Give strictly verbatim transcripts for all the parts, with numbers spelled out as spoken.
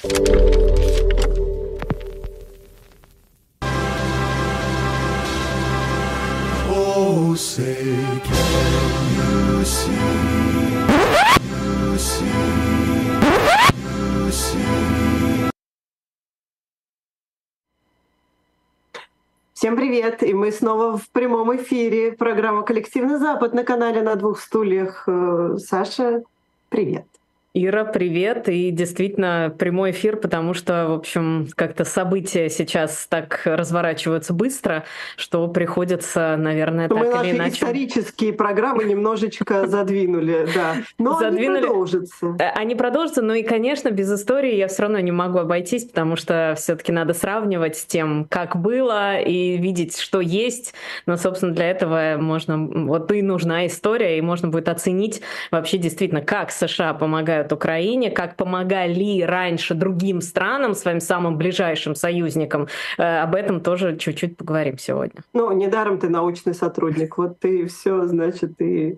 Oh, say can you see, you see, you see. Всем привет! И мы снова в прямом эфире. Программа «Коллективный Запад» на канале «На двух стульях». Саша, привет! Ира, привет. И действительно прямой эфир, потому что, в общем, как-то события сейчас так разворачиваются быстро, что приходится, наверное, так мы или наши иначе... исторические программы немножечко задвинули, да. Но задвинули. Они продолжатся. Они продолжатся, но и, конечно, без истории я все равно не могу обойтись, потому что все-таки надо сравнивать с тем, как было, и видеть, что есть. Но, собственно, для этого можно, вот и нужна история, и можно будет оценить вообще действительно, как США помогают Украине, как помогали раньше другим странам, своим самым ближайшим союзникам. Об этом тоже чуть-чуть поговорим сегодня. Ну, недаром ты научный сотрудник. Вот ты все, значит, ты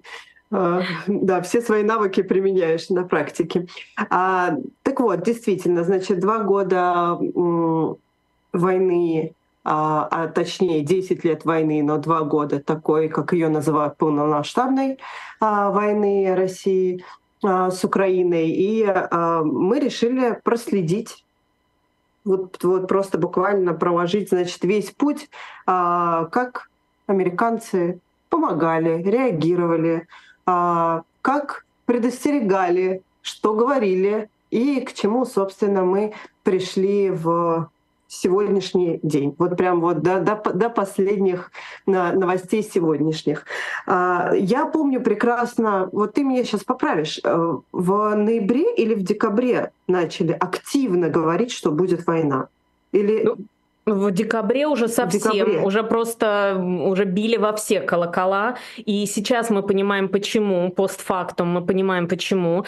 да, все свои навыки применяешь на практике. А, так вот, действительно, значит, два года м, войны, а, а точнее десять лет войны, но два года такой, как ее называют, полномасштабной а, войны России с Украиной, и э, мы решили проследить, вот, вот просто буквально проложить, значит, весь путь, э, как американцы помогали, реагировали, э, как предостерегали, что говорили и к чему, собственно, мы пришли в сегодняшний день. Вот прям вот до, до, до последних новостей сегодняшних. Я помню прекрасно, вот ты меня сейчас поправишь, в ноябре или в декабре начали активно говорить, что будет война? Или... Ну... В декабре уже совсем, декабре. уже просто уже били во все колокола. И сейчас мы понимаем, почему, постфактум мы понимаем, почему.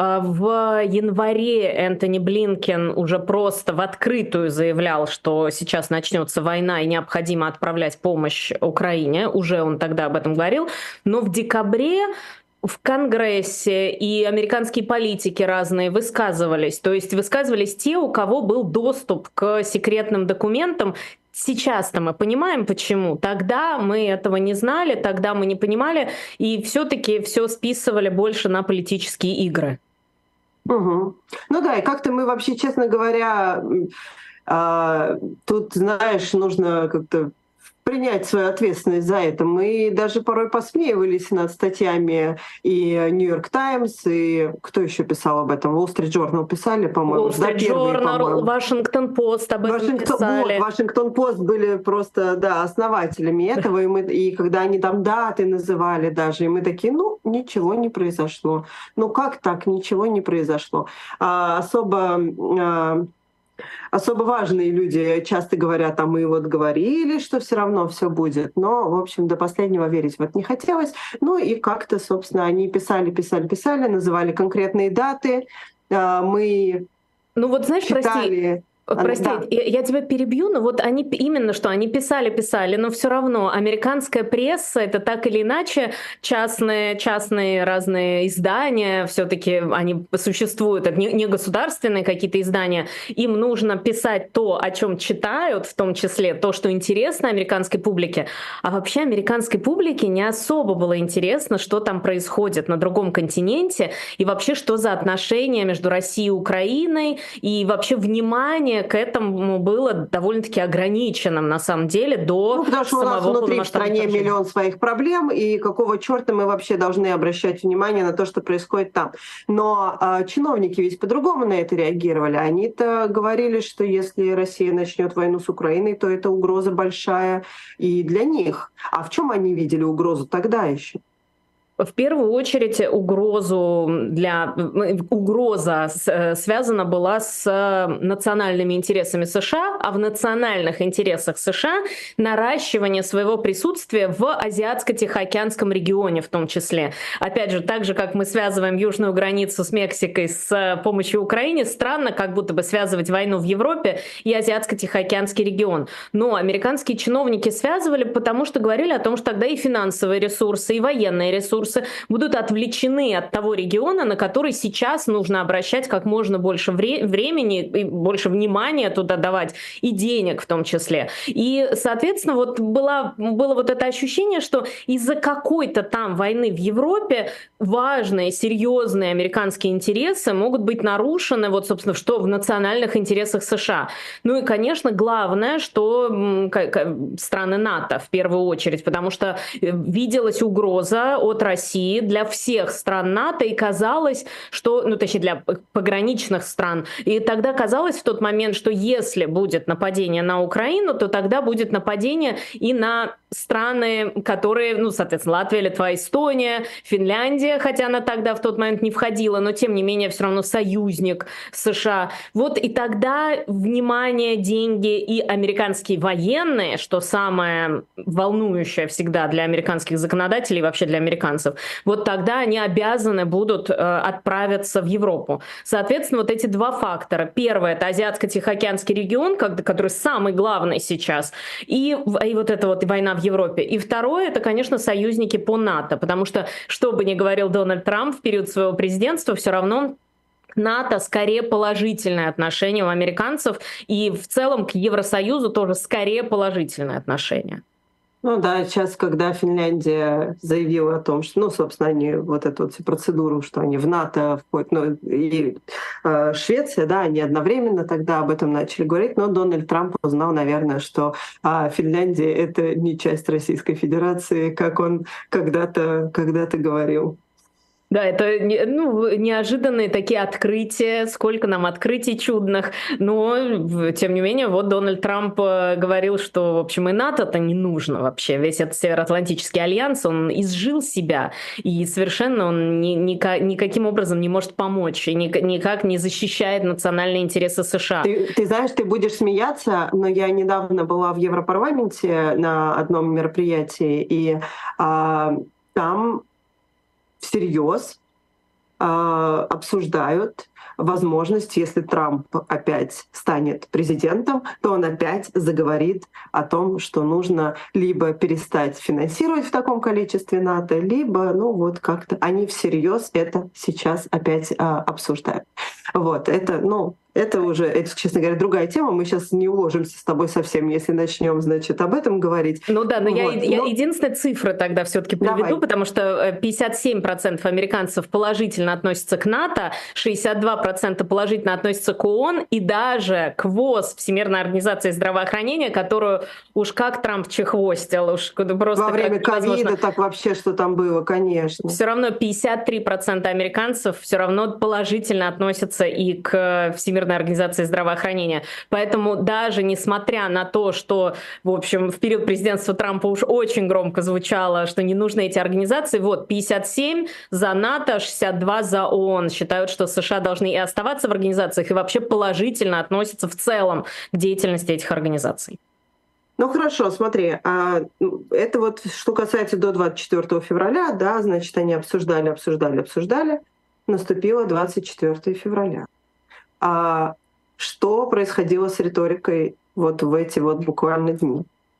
В январе Энтони Блинкен уже просто в открытую заявлял, что сейчас начнется война и необходимо отправлять помощь Украине. Уже он тогда об этом говорил. Но в декабре в Конгрессе и американские политики разные высказывались. То есть высказывались те, у кого был доступ к секретным документам. Сейчас-то мы понимаем, почему. Тогда мы этого не знали, тогда мы не понимали, и все-таки все списывали больше на политические игры. Угу. Ну да, и как-то мы вообще, честно говоря, тут, знаешь, нужно как-то принять свою ответственность за это. Мы даже порой посмеивались над статьями и Нью-Йорк Таймс, и кто еще писал об этом? Wall Street Journal писали, по-моему. Wall Street Journal, Вашингтон Пост об этом Вашингтон, писали. Вот, Вашингтон Пост были просто, да, основателями этого, и, мы, и когда они там даты называли даже, и мы такие, ну, ничего не произошло. Ну, как так? Ничего не произошло. А, особо... А, Особо важные люди часто говорят, а мы вот говорили, что все равно все будет. Но, в общем, до последнего верить вот не хотелось. Ну и как-то, собственно, они писали, писали, писали, называли конкретные даты. Мы ну вот, знаешь, читали... Прости, Прости, да. я, я тебя перебью, но вот они именно что, они писали-писали, но все равно американская пресса — это так или иначе частные, частные разные издания, все-таки они существуют, это не, не государственные какие-то издания, им нужно писать то, о чем читают, в том числе то, что интересно американской публике, а вообще американской публике не особо было интересно, что там происходит на другом континенте, и вообще, что за отношения между Россией и Украиной, и вообще внимание к этому было довольно-таки ограниченным, на самом деле, до ну, потому что самого у нас внутри в стране вторжения. Миллион своих проблем, и какого черта мы вообще должны обращать внимание на то, что происходит там. Но а, чиновники ведь по-другому на это реагировали. Они-то говорили, что если Россия начнет войну с Украиной, то это угроза большая и для них. А в чем они видели угрозу тогда еще? В первую очередь угрозу для угроза связана была с национальными интересами США, а в национальных интересах США наращивание своего присутствия в Азиатско-Тихоокеанском регионе в том числе. Опять же, так же, как мы связываем южную границу с Мексикой с помощью Украины, странно как будто бы связывать войну в Европе и Азиатско-Тихоокеанский регион. Но американские чиновники связывали, потому что говорили о том, что тогда и финансовые ресурсы, и военные ресурсы ресурсы будут отвлечены от того региона, на который сейчас нужно обращать как можно больше вре- времени и больше внимания туда давать, и денег в том числе. И, соответственно, вот было, было вот это ощущение, что из-за какой-то там войны в Европе важные, серьезные американские интересы могут быть нарушены, вот, собственно, что в национальных интересах США. Ну и, конечно, главное, что страны НАТО в первую очередь, потому что виделась угроза от России для всех стран НАТО, и казалось, что, ну, точнее, для пограничных стран. И тогда казалось в тот момент, что если будет нападение на Украину, то тогда будет нападение и на страны, которые, ну, соответственно, Латвия, Литва, Эстония, Финляндия, хотя она тогда в тот момент не входила, но тем не менее все равно союзник США. Вот и тогда внимание, деньги и американские военные, что самое волнующее всегда для американских законодателей и вообще для американцев, вот тогда они обязаны будут э, отправиться в Европу. Соответственно, вот эти два фактора. Первое — это Азиатско-Тихоокеанский регион, который самый главный сейчас, и, и вот эта вот война в Европе. И второе — это, конечно, союзники по НАТО, потому что, что бы ни говорил Дональд Трамп в период своего президентства, все равно НАТО скорее положительное отношение у американцев, и в целом к Евросоюзу тоже скорее положительное отношение. Ну да, сейчас, когда Финляндия заявила о том, что, ну, собственно, они вот эту вот процедуру, что они в НАТО входят, ну, и э, Швеция, да, они одновременно тогда об этом начали говорить, но Дональд Трамп узнал, наверное, что а, Финляндия — это не часть Российской Федерации, как он когда-то когда-то говорил. Да, это ну, неожиданные такие открытия, сколько нам открытий чудных, но, тем не менее, вот Дональд Трамп говорил, что, в общем, и НАТО-то не нужно вообще. Весь этот Североатлантический альянс, он изжил себя, и совершенно он ни, ни, никаким образом не может помочь, и ни, никак не защищает национальные интересы США. Ты, ты знаешь, ты будешь смеяться, но я недавно была в Европарламенте на одном мероприятии, и а, там всерьез э, обсуждают возможность, если Трамп опять станет президентом, то он опять заговорит о том, что нужно либо перестать финансировать в таком количестве НАТО, либо, ну вот как-то они всерьез это сейчас опять э, обсуждают. Вот, это, ну, это уже, это, честно говоря, другая тема. Мы сейчас не уложимся с тобой совсем, если начнем, значит, об этом говорить. Ну да, но вот. я, я но... единственные цифры тогда все-таки приведу, Давай. Потому что пятьдесят семь процентов американцев положительно относятся к НАТО, шестьдесят два процента положительно относятся к ООН и даже к ВОЗ, Всемирной организации здравоохранения, которую уж как Трамп чехвостил, уж просто во время ковида так вообще, что там было, конечно. Все равно пятьдесят три процента американцев все равно положительно относятся и к Всемирной организации здравоохранения. Поэтому даже несмотря на то, что, в общем, в период президентства Трампа уж очень громко звучало, что не нужны эти организации, вот пятьдесят семь за НАТО, шестьдесят два за ООН считают, что США должны и оставаться в организациях, и вообще положительно относятся в целом к деятельности этих организаций. Ну хорошо, смотри, это вот что касается до двадцать четвёртого февраля, да, значит, они обсуждали, обсуждали, обсуждали, наступило двадцать четвёртого февраля. А что происходило с риторикой вот в эти вот буквально дни?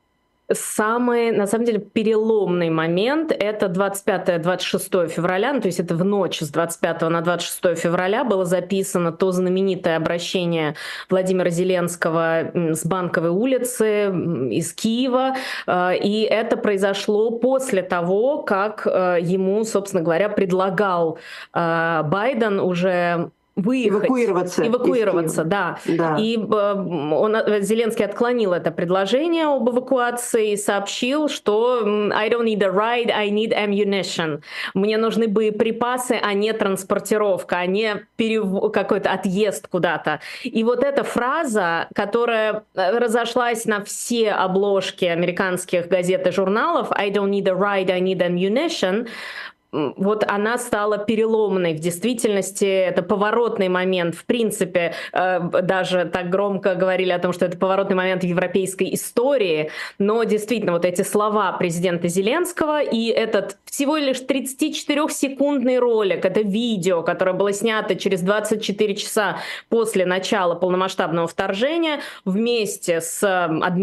Самый, на самом деле, переломный момент — это двадцать пятое — двадцать шестое февраля, ну, то есть это в ночь с двадцать пятого на двадцать шестое февраля было записано то знаменитое обращение Владимира Зеленского с Банковой улицы из Киева, и это произошло после того, как ему, собственно говоря, предлагал Байден уже выехать, эвакуироваться, эвакуироваться, да. да. И он, Зеленский отклонил это предложение об эвакуации и сообщил, что I don't need a ride, I need ammunition. Мне нужны боеприпасы, а не транспортировка, а не перев... какой-то отъезд куда-то. И вот эта фраза, которая разошлась на все обложки американских газет и журналов, I don't need a ride, I need ammunition, вот она стала переломной. В действительности это поворотный момент. В принципе, даже так громко говорили о том, что это поворотный момент в европейской истории. Но действительно, вот эти слова президента Зеленского и этот всего лишь тридцатичетырёхсекундный ролик, это видео, которое было снято через двадцать четыре часа после начала полномасштабного вторжения, вместе с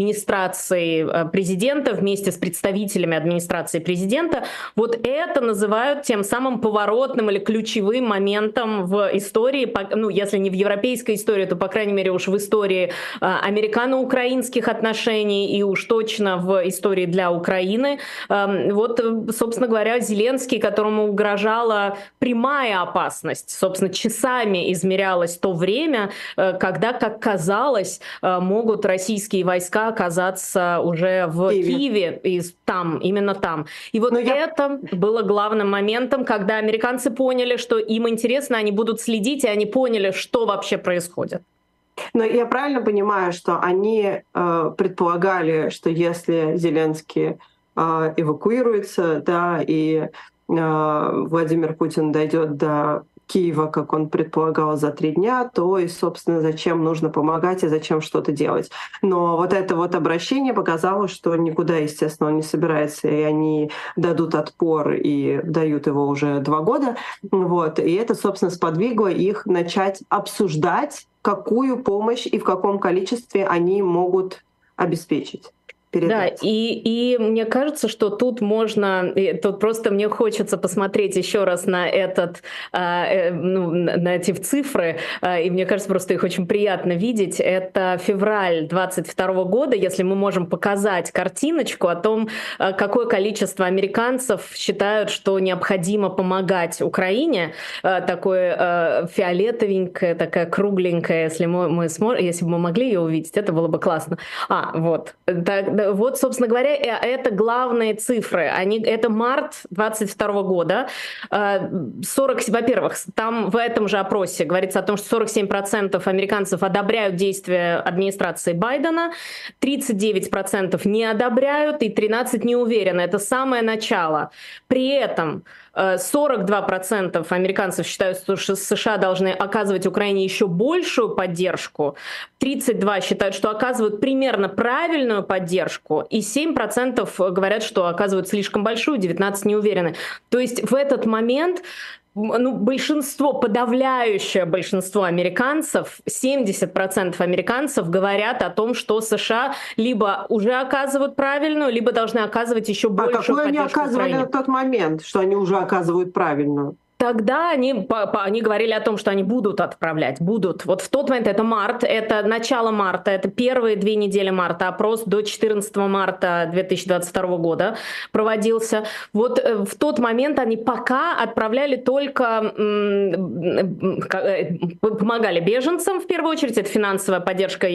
администрацией президента, вместе с представителями администрации президента, вот это называется называют тем самым поворотным или ключевым моментом в истории, ну, если не в европейской истории, то, по крайней мере, уж в истории американо-украинских отношений и уж точно в истории для Украины. Вот, собственно говоря, Зеленский, которому угрожала прямая опасность, собственно, часами измерялось то время, когда, как казалось, могут российские войска оказаться уже в Киеве, Киеве и там, именно там. И вот Но это я... было главным моментом, когда американцы поняли, что им интересно, они будут следить, и они поняли, что вообще происходит. Но я правильно понимаю, что они э, предполагали, что если Зеленский э, эвакуируется, да, и э, Владимир Путин дойдет до Киева, как он предполагал, за три дня, то и, собственно, зачем нужно помогать и зачем что-то делать. Но вот это вот обращение показало, что никуда, естественно, он не собирается, и они дадут отпор и дают его уже два года. Вот. И это, собственно, сподвигло их начать обсуждать, какую помощь и в каком количестве они могут обеспечить. Да, и, и мне кажется, что тут можно, тут просто мне хочется посмотреть еще раз на этот, э, ну, на эти цифры, э, и мне кажется, просто их очень приятно видеть. Это февраль двадцать второго года, если мы можем показать картиночку о том, э, какое количество американцев считают, что необходимо помогать Украине, э, такое э, фиолетовенькое, такая кругленькая, если мы, мы сможем, если бы мы могли ее увидеть, это было бы классно. А, вот, так, вот, собственно говоря, это главные цифры. Они, это март двадцать второго года. сорок, во-первых, там в этом же опросе говорится о том, что сорок семь процентов американцев одобряют действия администрации Байдена, тридцать девять процентов не одобряют и тринадцать процентов не уверены. Это самое начало. При этом сорок два процента американцев считают, что США должны оказывать Украине еще большую поддержку, тридцать два процента считают, что оказывают примерно правильную поддержку, и семь процентов говорят, что оказывают слишком большую, девятнадцать процентов не уверены. То есть в этот момент ну, большинство, подавляющее большинство американцев, семьдесят процентов американцев говорят о том, что США либо уже оказывают правильную, либо должны оказывать еще большую поддержку. А какую они оказывали Украине. на тот момент, что они уже оказывают правильную? Тогда они, они говорили о том, что они будут отправлять, будут. Вот в тот момент, это март, это начало марта, это первые две недели марта, опрос до четырнадцатого марта две тысячи двадцать второго года проводился. Вот в тот момент они пока отправляли только, помогали беженцам в первую очередь, это финансовая поддержка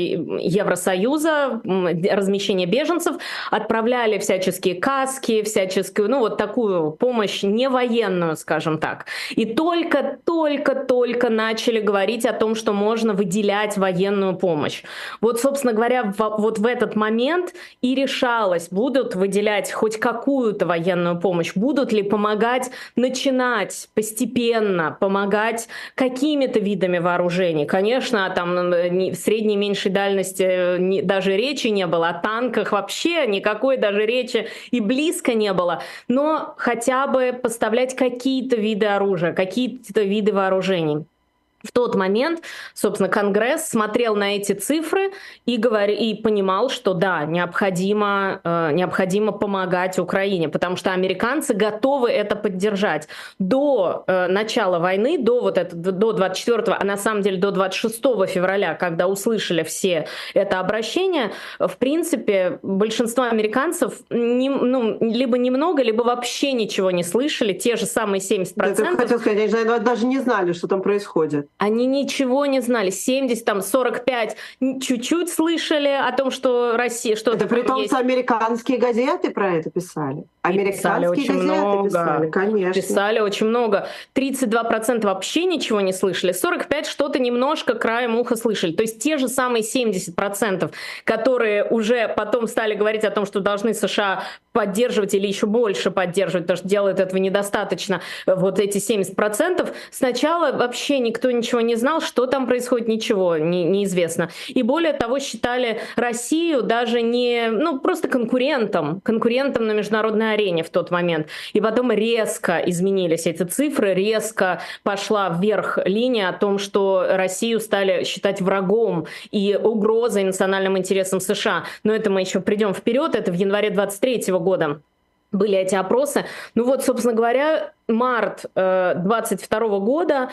Евросоюза, размещение беженцев, отправляли всяческие каски, всяческую, ну вот такую помощь не военную, скажем так. И только-только-только начали говорить о том, что можно выделять военную помощь. Вот, собственно говоря, вот в этот момент и решалось, будут выделять хоть какую-то военную помощь, будут ли помогать начинать постепенно, помогать какими-то видами вооружений. Конечно, там в средней и меньшей дальности даже речи не было, о танках вообще никакой даже речи и близко не было, но хотя бы поставлять какие-то виды оружия, какие-то виды вооружений. В тот момент, собственно, Конгресс смотрел на эти цифры и, говори, и понимал, что да, необходимо, э, необходимо помогать Украине, потому что американцы готовы это поддержать. До э, начала войны, до, вот это, до двадцать четвёртого, а на самом деле до двадцать шестого февраля, когда услышали все это обращение, в принципе, большинство американцев не, ну, либо немного, либо вообще ничего не слышали, те же самые семьдесят процентов. Я хотел сказать, они даже не знали, что там происходит. Они ничего не знали. семьдесят, там, сорок пять чуть-чуть слышали о том, что Россия... Что это при том, есть. что американские газеты про это писали. Американские писали газеты много. писали, конечно. Писали очень много. тридцать два процента вообще ничего не слышали. сорок пять процентов что-то немножко краем уха слышали. То есть те же самые семьдесят процентов, которые уже потом стали говорить о том, что должны США поддерживать или еще больше поддерживать, потому что делают этого недостаточно, вот эти семьдесят процентов, сначала вообще никто ничего не знал, что там происходит, ничего не, неизвестно. И более того, считали Россию даже не, ну, просто конкурентом, конкурентом на международной арене в тот момент. И потом резко изменились эти цифры, резко пошла вверх линия о том, что Россию стали считать врагом и угрозой национальным интересам США. Но это мы еще придем вперед, это в январе двадцать третьего года были эти опросы. Ну вот, собственно говоря, март двадцать второго года,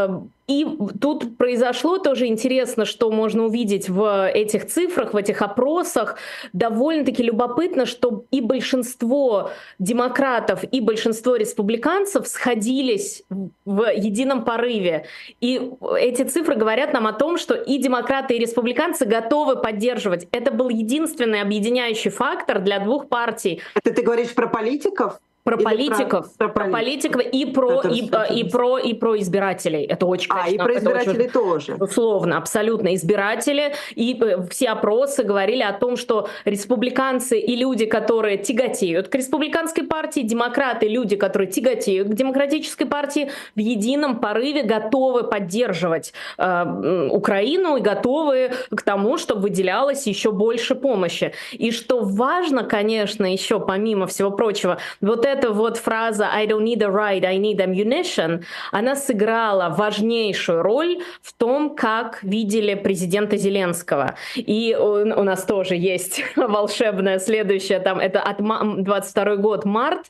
и тут произошло тоже интересно, что можно увидеть в этих цифрах, в этих опросах. Довольно-таки любопытно, что и большинство демократов, и большинство республиканцев сходились в едином порыве. И эти цифры говорят нам о том, что и демократы, и республиканцы готовы поддерживать. Это был единственный объединяющий фактор для двух партий. Это ты говоришь про политиков? Про политиков, про, про политиков и про и, и про и про избирателей. Это очень, а конечно, и про избирателей очень, тоже. Условно, абсолютно избиратели и все опросы говорили о том, что республиканцы и люди, которые тяготеют к республиканской партии, демократы, люди, которые тяготеют к демократической партии, в едином порыве готовы поддерживать э, Украину и готовы к тому, чтобы выделялось еще больше помощи. И что важно, конечно, еще помимо всего прочего, вот эта вот фраза «I don't need a ride, I need ammunition», она сыграла важнейшую роль в том, как видели президента Зеленского. И у нас тоже есть волшебное следующее, там, это от двадцать второй год, март,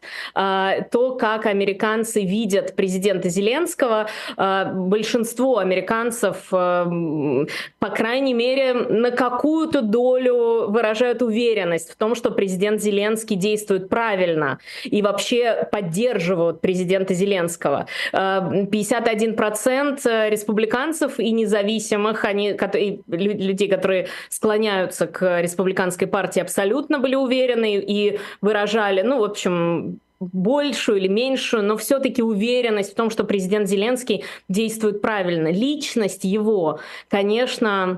то, как американцы видят президента Зеленского. Большинство американцев, по крайней мере, на какую-то долю выражают уверенность в том, что президент Зеленский действует правильно. И вообще поддерживают президента Зеленского. пятьдесят один процент республиканцев и независимых, они, и людей, которые склоняются к республиканской партии, абсолютно были уверены и выражали, ну, в общем, большую или меньшую, но все-таки уверенность в том, что президент Зеленский действует правильно. Личность его, конечно,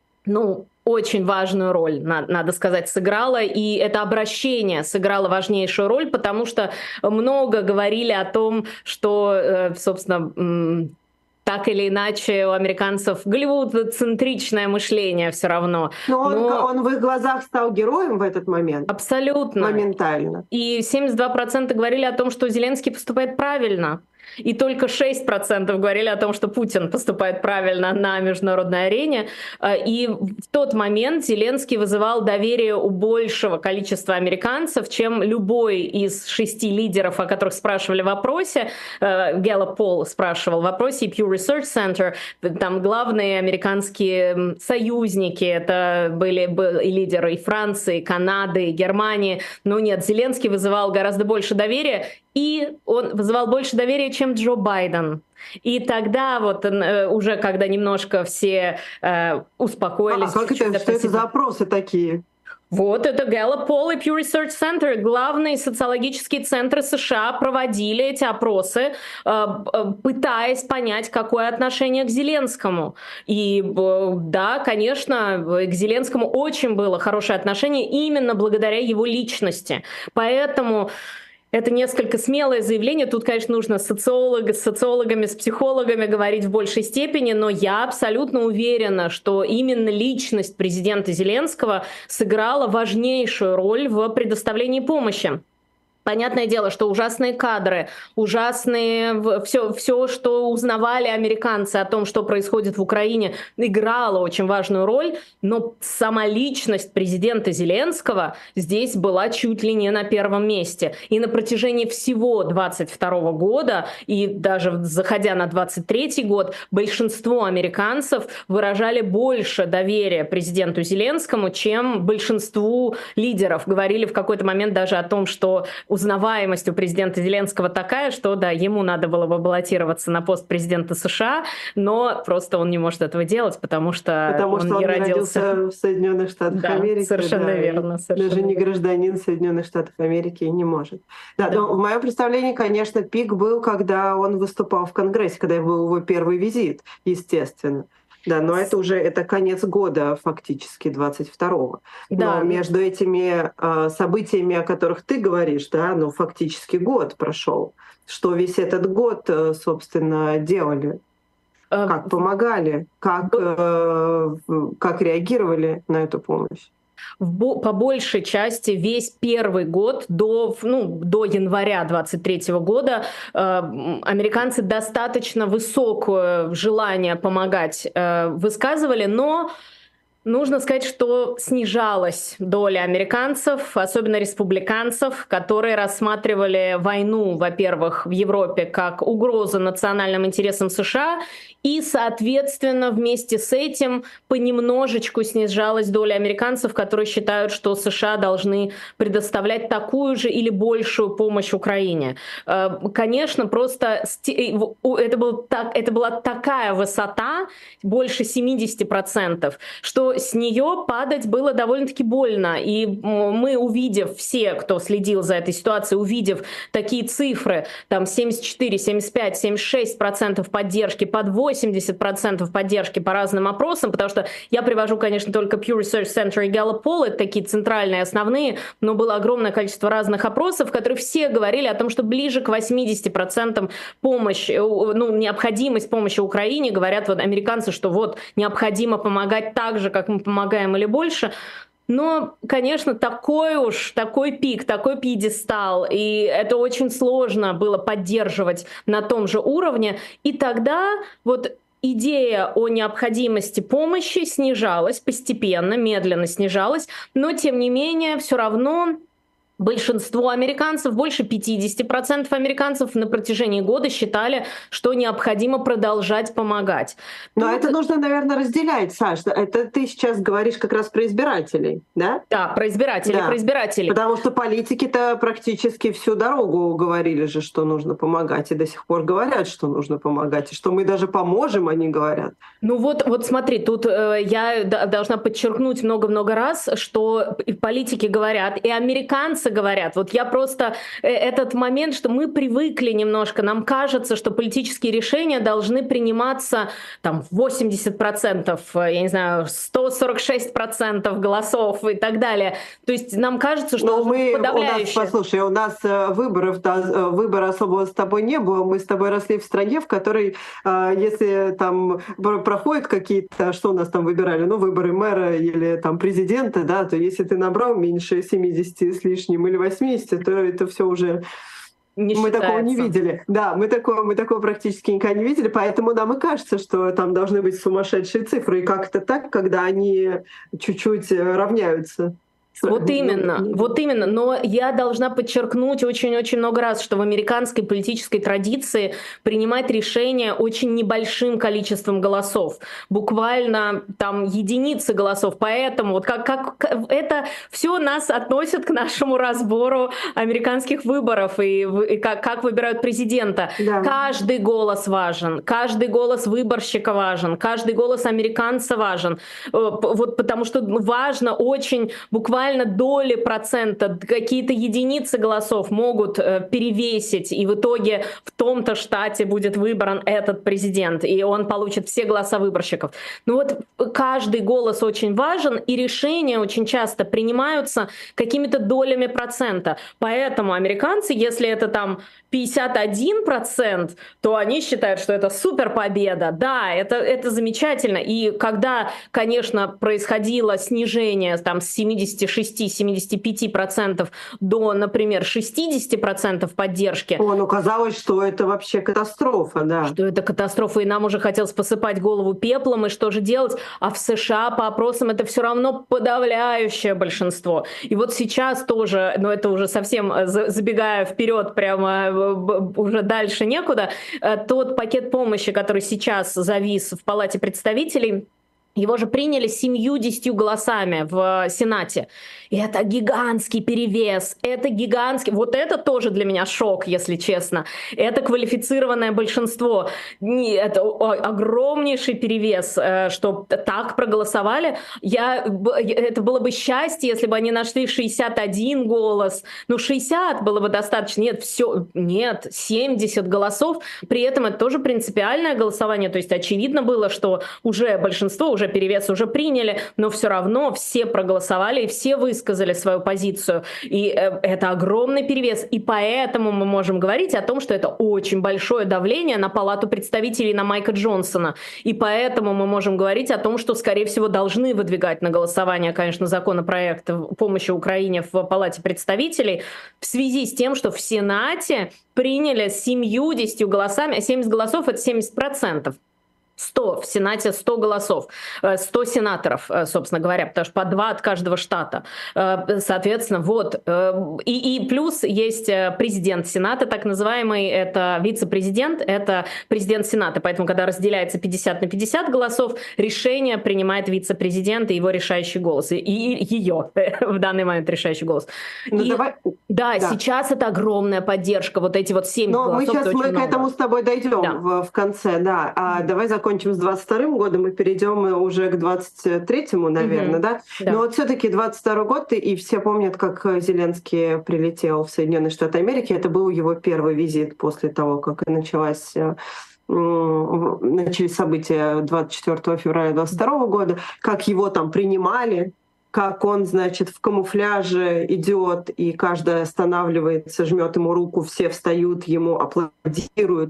ну, очень важную роль, надо сказать, сыграла, и это обращение сыграло важнейшую роль, потому что много говорили о том, что, собственно, так или иначе у американцев голливуд-центричное мышление все равно. Но он, Но он в их глазах стал героем в этот момент. Абсолютно. Моментально. И семьдесят два процента говорили о том, что Зеленский поступает правильно. И только шесть процентов говорили о том, что Путин поступает правильно на международной арене. И в тот момент Зеленский вызывал доверие у большего количества американцев, чем любой из шести лидеров, о которых спрашивали в вопросе. Gallup Poll спрашивал в вопросе, и Pew Research Center. Там главные американские союзники, это были, были лидеры и Франции, и Канады, и Германии. Но нет, Зеленский вызывал гораздо больше доверия. И он вызывал больше доверия, чем Джо Байден. И тогда вот уже, когда немножко все э, успокоились... А как это, что это за опросы такие? Вот это Gallup Poll и Pew Research Center, главные социологические центры США, проводили эти опросы, пытаясь понять, какое отношение к Зеленскому. И да, конечно, к Зеленскому очень было хорошее отношение именно благодаря его личности. Поэтому... Это несколько смелое заявление. Тут, конечно, нужно социолог, с социологами, с психологами говорить в большей степени, но я абсолютно уверена, что именно личность президента Зеленского сыграла важнейшую роль в предоставлении помощи. Понятное дело, что ужасные кадры, ужасные все, все, что узнавали американцы о том, что происходит в Украине, играло очень важную роль, но сама личность президента Зеленского здесь была чуть ли не на первом месте. И на протяжении всего двадцать второго года, и даже заходя на двадцать третий год, большинство американцев выражали больше доверия президенту Зеленскому, чем большинству лидеров. Говорили в какой-то момент даже о том, что узнаваемость у президента Зеленского такая, что да, ему надо было бы баллотироваться на пост президента США, но просто он не может этого делать, потому что потому он что он не не родился... родился в Соединенных Штатах да, Америки. Совершенно да, верно. Совершенно даже не верно. гражданин Соединенных Штатов Америки не может. Да, Да. Но в моем представлении, конечно, пик был, когда он выступал в Конгрессе, когда был его первый визит, естественно. Да, но это уже это конец года фактически двадцать второго. Да. Но между этими э, событиями, о которых ты говоришь, да, ну фактически год прошел. Что весь этот год, э, собственно, делали? Как помогали? Как, э, как реагировали на эту помощь? В, по большей части весь первый год до, ну, до января двадцать третьего года э, американцы достаточно высокое желание помогать э, высказывали, но Нужно сказать, что снижалась доля американцев, особенно республиканцев, которые рассматривали войну, во-первых, в Европе как угрозу национальным интересам США, и, соответственно, вместе с этим понемножечку снижалась доля американцев, которые считают, что США должны предоставлять такую же или большую помощь Украине. Конечно, просто это, был так, это была такая высота, больше семьдесят процентов, что с нее падать было довольно-таки больно. И мы, увидев, все, кто следил за этой ситуацией, увидев такие цифры, там семьдесят четыре, семьдесят пять, семьдесят шесть процентов поддержки, под восемьдесят процентов поддержки по разным опросам, потому что я привожу, конечно, только Pew Research Center и Gallup Poll, это такие центральные, основные, но было огромное количество разных опросов, в которых все говорили о том, что ближе к восьмидесяти процентам помощь, ну, необходимость помощи Украине, говорят вот американцы, что вот необходимо помогать так же, как мы помогаем, или больше. Но, конечно, такой уж, такой пик, такой пьедестал, и это очень сложно было поддерживать на том же уровне. И тогда вот идея о необходимости помощи снижалась постепенно, медленно снижалась, но, тем не менее, все равно большинство американцев, больше пятидесяти процентов американцев на протяжении года считали, что необходимо продолжать помогать. Но Тут... это нужно, наверное, разделять, Саш. Это ты сейчас говоришь как раз про избирателей, да? Да, про избирателей, да. про избирателей. Потому что политики-то практически всю дорогу говорили же, что нужно помогать, и до сих пор говорят, что нужно помогать, и что мы даже поможем, они говорят. Ну вот, вот смотри, тут э, я должна подчеркнуть много-много раз, что и политики говорят, и американцы говорят. Вот я просто этот момент, что мы привыкли немножко, нам кажется, что политические решения должны приниматься там восемьдесят процентов, я не знаю, сто сорок шесть процентов голосов и так далее. То есть нам кажется, что Но мы, подавляющее. У нас, послушай, у нас выборов, да, выбора особого с тобой не было. Мы с тобой росли в стране, в которой, если там проходят какие-то, что у нас там выбирали, ну, выборы мэра или там президента, да, то если ты набрал меньше семидесяти с лишним или восьмидесяти, то это все уже не мы считается. Такого не видели. Да, мы такого, мы такого практически никогда не видели, поэтому нам и кажется, что там должны быть сумасшедшие цифры. И как это так, когда они чуть-чуть равняются. Вот именно, вот именно. Но я должна подчеркнуть очень-очень много раз, что в американской политической традиции принимать решения очень небольшим количеством голосов. Буквально там единицы голосов. Поэтому вот как, как это все нас относит к нашему разбору американских выборов и, и как, как выбирают президента. Да. Каждый голос важен, каждый голос выборщика важен, каждый голос американца важен. Вот потому что важно очень буквально доли процента, какие-то единицы голосов могут э, перевесить, и в итоге в том-то штате будет выбран этот президент, и он получит все голоса выборщиков. Ну вот каждый голос очень важен, и решения очень часто принимаются какими-то долями процента. Поэтому американцы, если это там пятьдесят один процент, то они считают, что это супер победа. Да, это, это замечательно. И когда, конечно, происходило снижение там, с семидесяти шести — семидесяти пяти процентов до, например, шестидесяти процентов поддержки. О, ну казалось, что это вообще катастрофа, да. Что это катастрофа, и нам уже хотелось посыпать голову пеплом, и что же делать? А в США по опросам это все равно подавляющее большинство. И вот сейчас тоже, но это уже совсем забегая вперед, прямо уже дальше некуда, тот пакет помощи, который сейчас завис в Палате представителей, его же приняли семьюдесятью голосами в Сенате. И это гигантский перевес, это гигантский... Вот это тоже для меня шок, если честно. Это квалифицированное большинство. Это огромнейший перевес, что так проголосовали. Я... Это было бы счастье, если бы они нашли шестьдесят один голос. Ну, шестьдесят было бы достаточно. Нет, все... Нет, семьдесят голосов. При этом это тоже принципиальное голосование. То есть очевидно было, что уже большинство, уже перевес уже приняли, но все равно все проголосовали и все высказали свою позицию. И э, это огромный перевес. И поэтому мы можем говорить о том, что это очень большое давление на Палату представителей, на Майка Джонсона. И поэтому мы можем говорить о том, что, скорее всего, должны выдвигать на голосование, конечно, законопроект помощи Украине в Палате представителей в связи с тем, что в Сенате приняли семьюдесятью голосами, семьдесят голосов — это семьдесят процентов. сто, в Сенате сто голосов, сто сенаторов, собственно говоря, потому что по два от каждого штата. Соответственно, вот. И, и плюс есть президент Сената, так называемый, это вице-президент, это президент Сената. Поэтому, когда разделяется пятьдесят на пятьдесят голосов, решение принимает вице-президент и его решающий голос. И, и ее в данный момент решающий голос. Ну, и, давай... да, да, сейчас это огромная поддержка. Вот эти вот семь Но голосов. мы сейчас мы к этому с тобой дойдем, да, в, в конце, да. А давай закончим с двадцать вторым годом и перейдем уже к двадцать третьему, наверное, mm-hmm. да? да. Но вот все-таки двадцать второй год, и все помнят, как Зеленский прилетел в Соединенные Штаты Америки. Это был его первый визит после того, как началась начались события двадцать четвёртого февраля двадцать второго года, как его там принимали, как он, значит, в камуфляже идет, и каждый останавливается, жмет ему руку, все встают, ему аплодируют.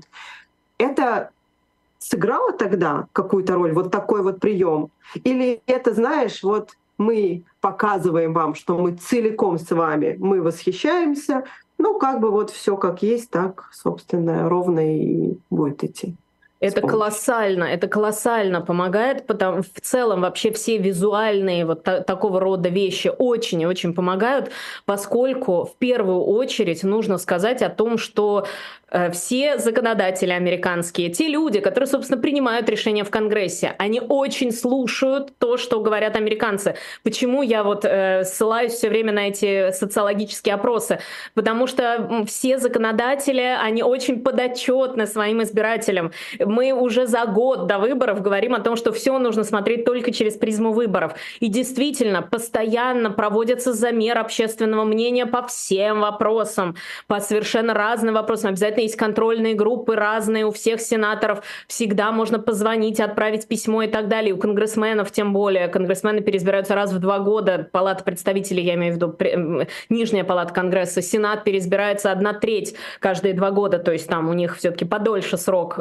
Это сыграло тогда какую-то роль, вот такой вот прием? Или это, знаешь, вот мы показываем вам, что мы целиком с вами, мы восхищаемся, ну, как бы вот все как есть, так, собственно, ровно и будет идти. Это колоссально, это колоссально помогает, потому в целом вообще все визуальные вот та такого рода вещи очень и очень помогают, поскольку в первую очередь нужно сказать о том, что э, все законодатели американские, те люди, которые, собственно, принимают решения в Конгрессе, они очень слушают то, что говорят американцы. Почему я вот э, ссылаюсь все время на эти социологические опросы? Потому что все законодатели, они очень подотчетны своим избирателям. Мы уже за год до выборов говорим о том, что все нужно смотреть только через призму выборов. И действительно, постоянно проводится замер общественного мнения по всем вопросам, по совершенно разным вопросам. Обязательно есть контрольные группы разные у всех сенаторов. Всегда можно позвонить, отправить письмо и так далее. У конгрессменов тем более. Конгрессмены переизбираются раз в два года. Палата представителей, я имею в виду нижняя палата Конгресса. Сенат переизбирается одна треть каждые два года. То есть там у них все-таки подольше срок.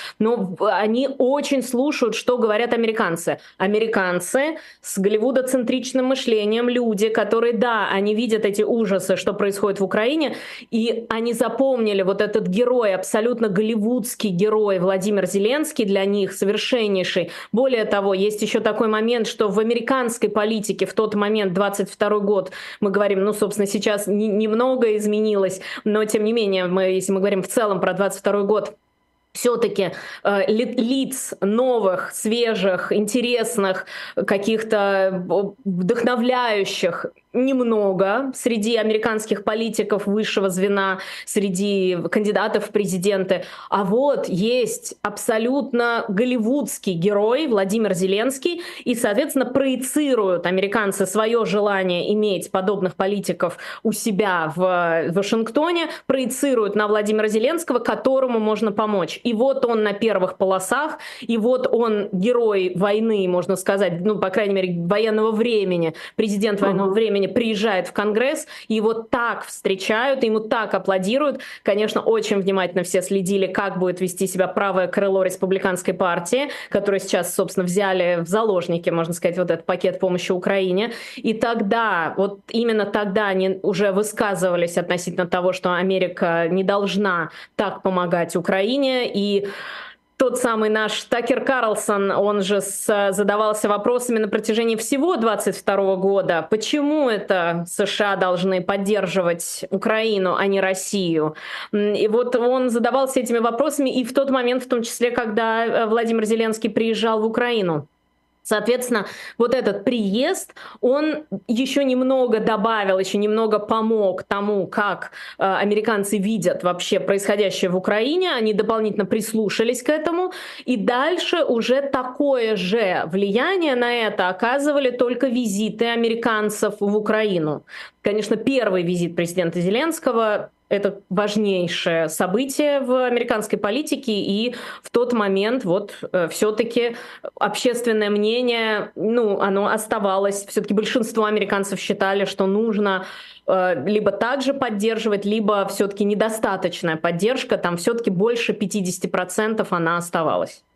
Но они очень слушают, что говорят американцы. Американцы с голливудоцентричным мышлением, люди, которые, да, они видят эти ужасы, что происходит в Украине, и они запомнили вот этот герой, абсолютно голливудский герой Владимир Зеленский, для них совершеннейший. Более того, есть еще такой момент, что в американской политике в тот момент, двадцать второй год, мы говорим, ну, собственно, сейчас немного изменилось, но, тем не менее, мы, если мы говорим в целом про двадцать второй год, все-таки э, лиц новых, свежих, интересных, каких-то вдохновляющих немного среди американских политиков высшего звена, среди кандидатов в президенты. А вот есть абсолютно голливудский герой Владимир Зеленский, и, соответственно, проецируют американцы свое желание иметь подобных политиков у себя в Вашингтоне, проецируют на Владимира Зеленского, которому можно помочь. И вот он на первых полосах, и вот он герой войны, можно сказать, ну, по крайней мере, военного времени, президент военного uh-huh. времени приезжает в Конгресс, и его так встречают, ему так аплодируют. Конечно, очень внимательно все следили, как будет вести себя правое крыло республиканской партии, которое сейчас, собственно, взяли в заложники, можно сказать, вот этот пакет помощи Украине. И тогда, вот именно тогда они уже высказывались относительно того, что Америка не должна так помогать Украине, и тот самый наш Такер Карлсон, он же с, задавался вопросами на протяжении всего двадцать второго года. Почему это США должны поддерживать Украину, а не Россию? И вот он задавался этими вопросами и в тот момент, в том числе, когда Владимир Зеленский приезжал в Украину. Соответственно, вот этот приезд, он еще немного добавил, еще немного помог тому, как э, американцы видят вообще происходящее в Украине. Они дополнительно прислушались к этому. И дальше уже такое же влияние на это оказывали только визиты американцев в Украину. Конечно, первый визит президента Зеленского — это важнейшее событие в американской политике, и в тот момент вот э, все-таки общественное мнение, ну, оно оставалось, все-таки большинство американцев считали, что нужно э, либо также поддерживать, либо все-таки недостаточная поддержка, там все-таки больше пятьдесят процентов она оставалась.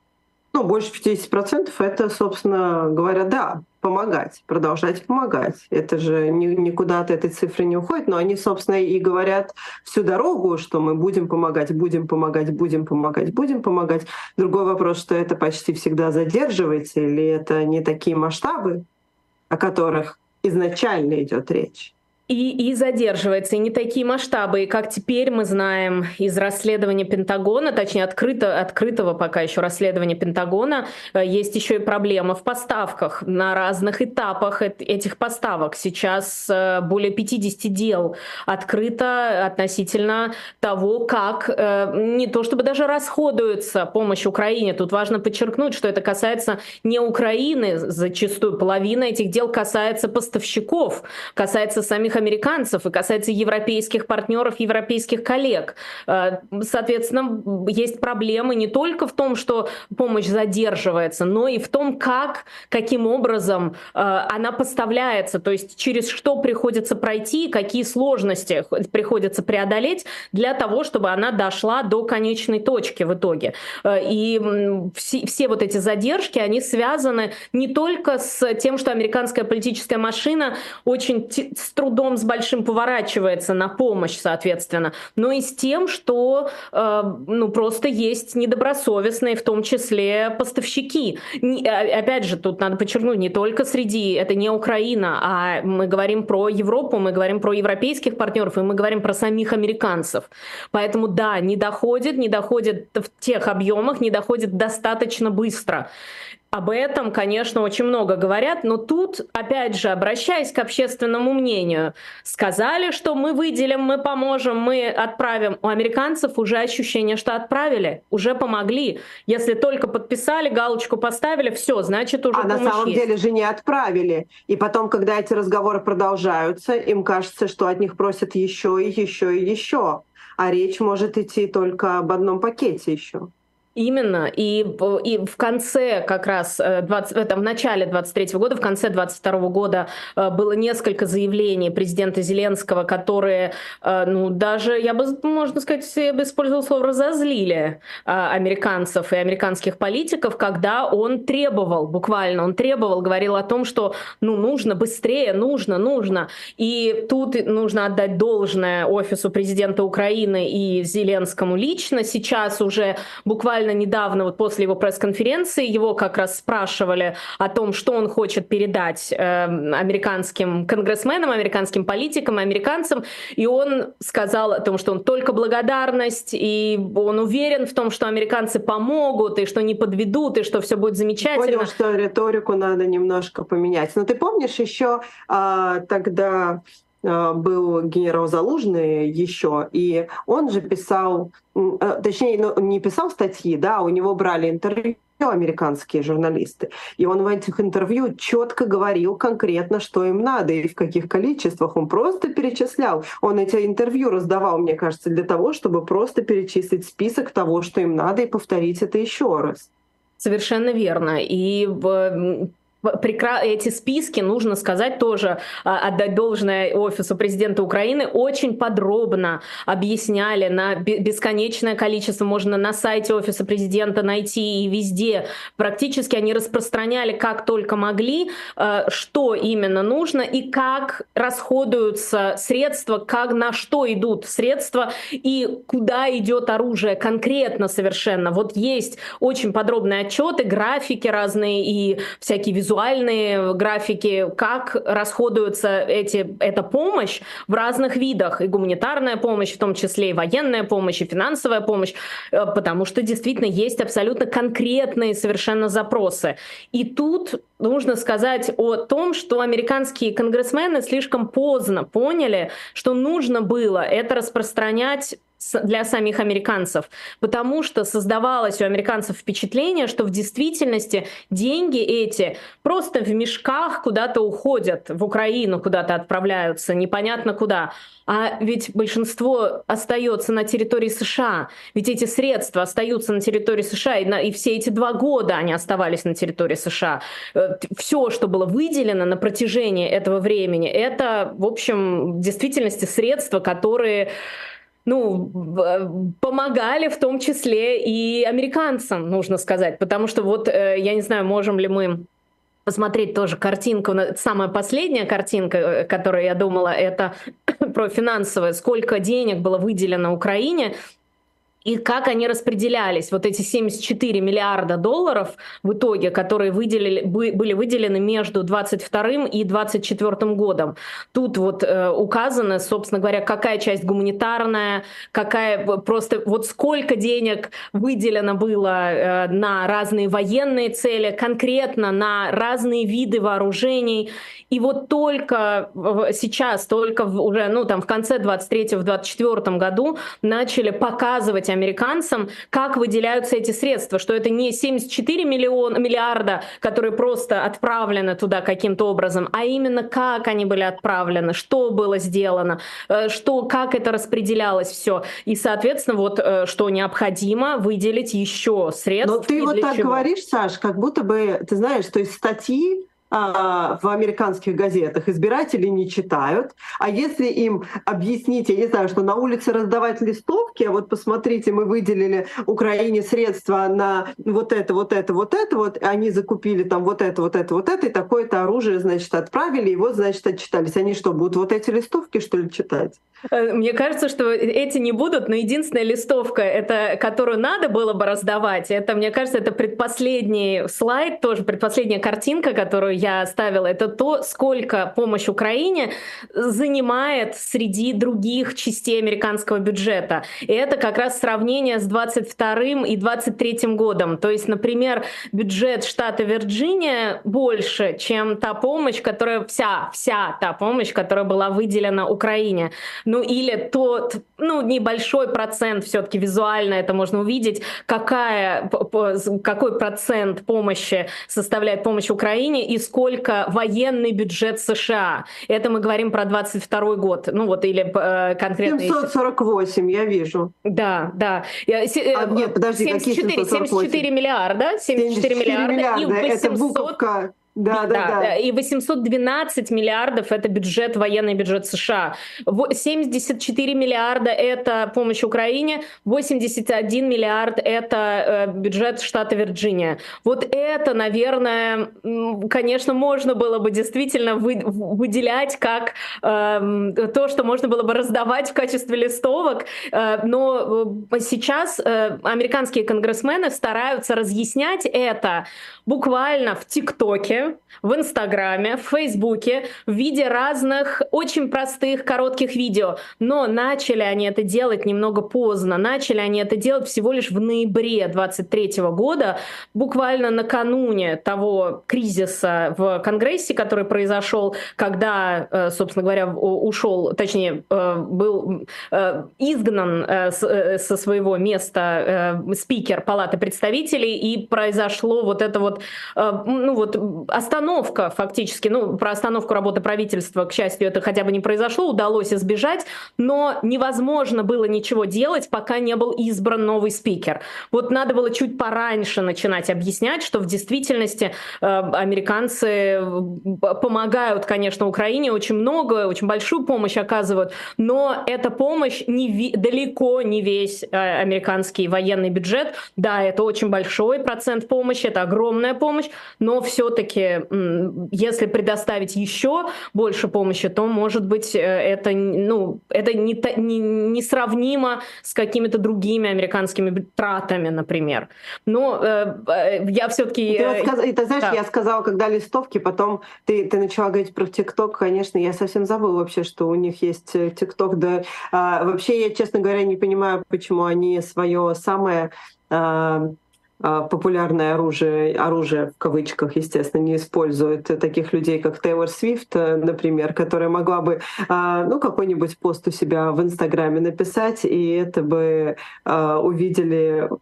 Ну, больше пятьдесят процентов это, собственно говоря, да, помогать, продолжать помогать. Это же ни- никуда от этой цифры не уходит, но они, собственно, и говорят всю дорогу, что мы будем помогать, будем помогать, будем помогать, будем помогать. Другой вопрос, что это почти всегда задерживается, или это не такие масштабы, о которых изначально идет речь. И, и задерживается, и не такие масштабы. И как теперь мы знаем из расследования Пентагона, точнее открыто, открытого пока еще расследования Пентагона, э, есть еще и проблема в поставках на разных этапах эт- этих поставок. Сейчас э, более пятьдесят дел открыто относительно того, как э, не то чтобы даже расходуется помощь Украине. Тут важно подчеркнуть, что это касается не Украины, зачастую половина этих дел касается поставщиков, касается самих американцев и касается европейских партнеров, европейских коллег. Соответственно, есть проблемы не только в том, что помощь задерживается, но и в том, как, каким образом она поставляется, то есть через что приходится пройти, какие сложности приходится преодолеть для того, чтобы она дошла до конечной точки в итоге. И все, все вот эти задержки, они связаны не только с тем, что американская политическая машина очень с трудом, с большим поворачивается на помощь, соответственно, но и с тем, что э, ну, просто есть недобросовестные, в том числе поставщики. Не, опять же, тут надо подчеркнуть, не только среди, это не Украина, а мы говорим про Европу, мы говорим про европейских партнеров, и мы говорим про самих американцев. Поэтому да, не доходит, не доходит в тех объемах, не доходит достаточно быстро. Об этом, конечно, очень много говорят, но тут, опять же, обращаясь к общественному мнению, сказали, что мы выделим, мы поможем, мы отправим. У американцев уже ощущение, что отправили, уже помогли. Если только подписали, галочку поставили, все, значит, уже а помощь на самом есть. деле же не отправили. И потом, когда эти разговоры продолжаются, им кажется, что от них просят еще и еще и еще. А речь может идти только об одном пакете еще. Именно. И, и в конце как раз, двадцать, в начале двадцать третьего года, в конце двадцать второго года было несколько заявлений президента Зеленского, которые, ну, даже, я бы, можно сказать, я бы использовала слово, разозлили американцев и американских политиков, когда он требовал, буквально он требовал, говорил о том, что, ну, нужно быстрее, нужно, нужно. И тут нужно отдать должное офису президента Украины и Зеленскому лично. Сейчас уже буквально недавно, вот после его пресс-конференции, его как раз спрашивали о том, что он хочет передать э, американским конгрессменам, американским политикам, американцам, и он сказал о том, что он только благодарность, и он уверен в том, что американцы помогут, и что не подведут, и что все будет замечательно. Понял, что риторику надо немножко поменять. Но ты помнишь, еще а, тогда был генерал Залужный еще, и он же писал, точнее, ну, не писал статьи, да, у него брали интервью американские журналисты, и он в этих интервью четко говорил конкретно, что им надо и в каких количествах. Он просто перечислял. Он эти интервью раздавал, мне кажется, для того, чтобы просто перечислить список того, что им надо, и повторить это еще раз. Совершенно верно. И эти списки, нужно сказать тоже, отдать должное офису президента Украины, очень подробно объясняли на бесконечное количество, можно на сайте офиса президента найти и везде. Практически они распространяли как только могли, что именно нужно и как расходуются средства, как, на что идут средства и куда идет оружие конкретно совершенно. Вот есть очень подробные отчеты, графики разные и всякие визуальные визуальные графики, как расходуется эти, эта помощь в разных видах. И гуманитарная помощь, в том числе и военная помощь, и финансовая помощь, потому что действительно есть абсолютно конкретные совершенно запросы. И тут нужно сказать о том, что американские конгрессмены слишком поздно поняли, что нужно было это распространять для самих американцев, потому что создавалось у американцев впечатление, что в действительности деньги эти просто в мешках куда-то уходят, в Украину куда-то отправляются, непонятно куда. А ведь большинство остается на территории США, ведь эти средства остаются на территории США, и, на, и все эти два года они оставались на территории США. Все, что было выделено на протяжении этого времени, это, в общем, в действительности средства, которые... ну, помогали в том числе и американцам, нужно сказать. Потому что вот, я не знаю, можем ли мы посмотреть тоже картинку. Самая последняя картинка, которую я думала, это про финансовое. Сколько денег было выделено Украине и как они распределялись. Вот эти семьдесят четыре миллиарда долларов в итоге, которые выделили, были выделены между двадцать вторым и двадцать четвёртым годом. Тут вот э, указано, собственно говоря, какая часть гуманитарная, какая просто вот сколько денег выделено было э, на разные военные цели, конкретно на разные виды вооружений. И вот только сейчас, только в, уже ну, там, в конце двадцать третьего, в двадцать четвёртом году начали показывать американцам, как выделяются эти средства, что это не семьдесят четыре миллиона, миллиарда, которые просто отправлены туда каким-то образом, а именно как они были отправлены, что было сделано, что, как это распределялось все. И, соответственно, вот что необходимо выделить еще средств. Но ты вот так чего. говоришь, Саш, как будто бы, ты знаешь, то есть статьи в американских газетах избиратели не читают, а если им объяснить, я не знаю, что на улице раздавать листовки, а вот посмотрите, мы выделили Украине средства на вот это, вот это, вот это, вот они закупили там вот это, вот это, вот это, и такое-то оружие, значит, отправили, и вот, значит, отчитались. Они что, будут вот эти листовки, что ли, читать? Мне кажется, что эти не будут, но единственная листовка, это, которую надо было бы раздавать, это, мне кажется, это предпоследний слайд, тоже предпоследняя картинка, которую я оставила, это то, сколько помощь Украине занимает среди других частей американского бюджета. И это как раз сравнение с двадцать вторым и двадцать третьим годом. То есть, например, бюджет штата Вирджиния больше, чем та помощь, которая вся, вся та помощь, которая была выделена Украине. Ну или тот, ну, небольшой процент, все-таки визуально это можно увидеть, какая, какой процент помощи составляет помощь Украине и сколько военный бюджет США. Это мы говорим про двадцать второй год. Ну вот, или э, конкретно... семьсот сорок восемь, я вижу. Да, да. А, нет, подожди, семьдесят четыре, какие семьсот сорок восемь? семьдесят четыре миллиарда, семьдесят четыре миллиарда, миллиарда, и восемьсот... это буковка. Да, да, да, да. И восемьсот двенадцать миллиардов — это бюджет, военный бюджет США. семьдесят четыре миллиарда — это помощь Украине, восемьдесят один миллиард — это э, бюджет штата Вирджиния. Вот это, наверное, конечно, можно было бы действительно вы, выделять как э, то, что можно было бы раздавать в качестве листовок, э, но сейчас э, американские конгрессмены стараются разъяснять это буквально в ТикТоке, в Инстаграме, в Фейсбуке, в виде разных очень простых коротких видео. Но начали они это делать немного поздно. Начали они это делать всего лишь в ноябре двадцать третьего года, буквально накануне того кризиса в Конгрессе, который произошел, когда, собственно говоря, ушел, точнее, был изгнан со своего места спикер Палаты представителей, и произошло вот это вот, ну вот, остановка фактически, ну, про остановку работы правительства, к счастью, это хотя бы не произошло, удалось избежать, но невозможно было ничего делать, пока не был избран новый спикер. Вот надо было чуть пораньше начинать объяснять, что в действительности э, американцы помогают, конечно, Украине, очень много, очень большую помощь оказывают, но эта помощь не, далеко не весь э, американский военный бюджет. Да, это очень большой процент помощи, это огромная помощь, но все-таки если предоставить еще больше помощи, то, может быть, это, ну, это не, не, несравнимо с какими-то другими американскими тратами, например. Но э, я все-таки... Ты, вот сказ... ты знаешь, да. я сказала, когда листовки, потом ты, ты начала говорить про ТикТок, конечно, я совсем забыла вообще, что у них есть ТикТок. Да, а, вообще, я, честно говоря, не понимаю, почему они свое самое... А, популярное оружие, оружие в кавычках, естественно, не используют таких людей, как Тейлор Свифт, например, которая могла бы ну, какой-нибудь пост у себя в Инстаграме написать, и это бы увидели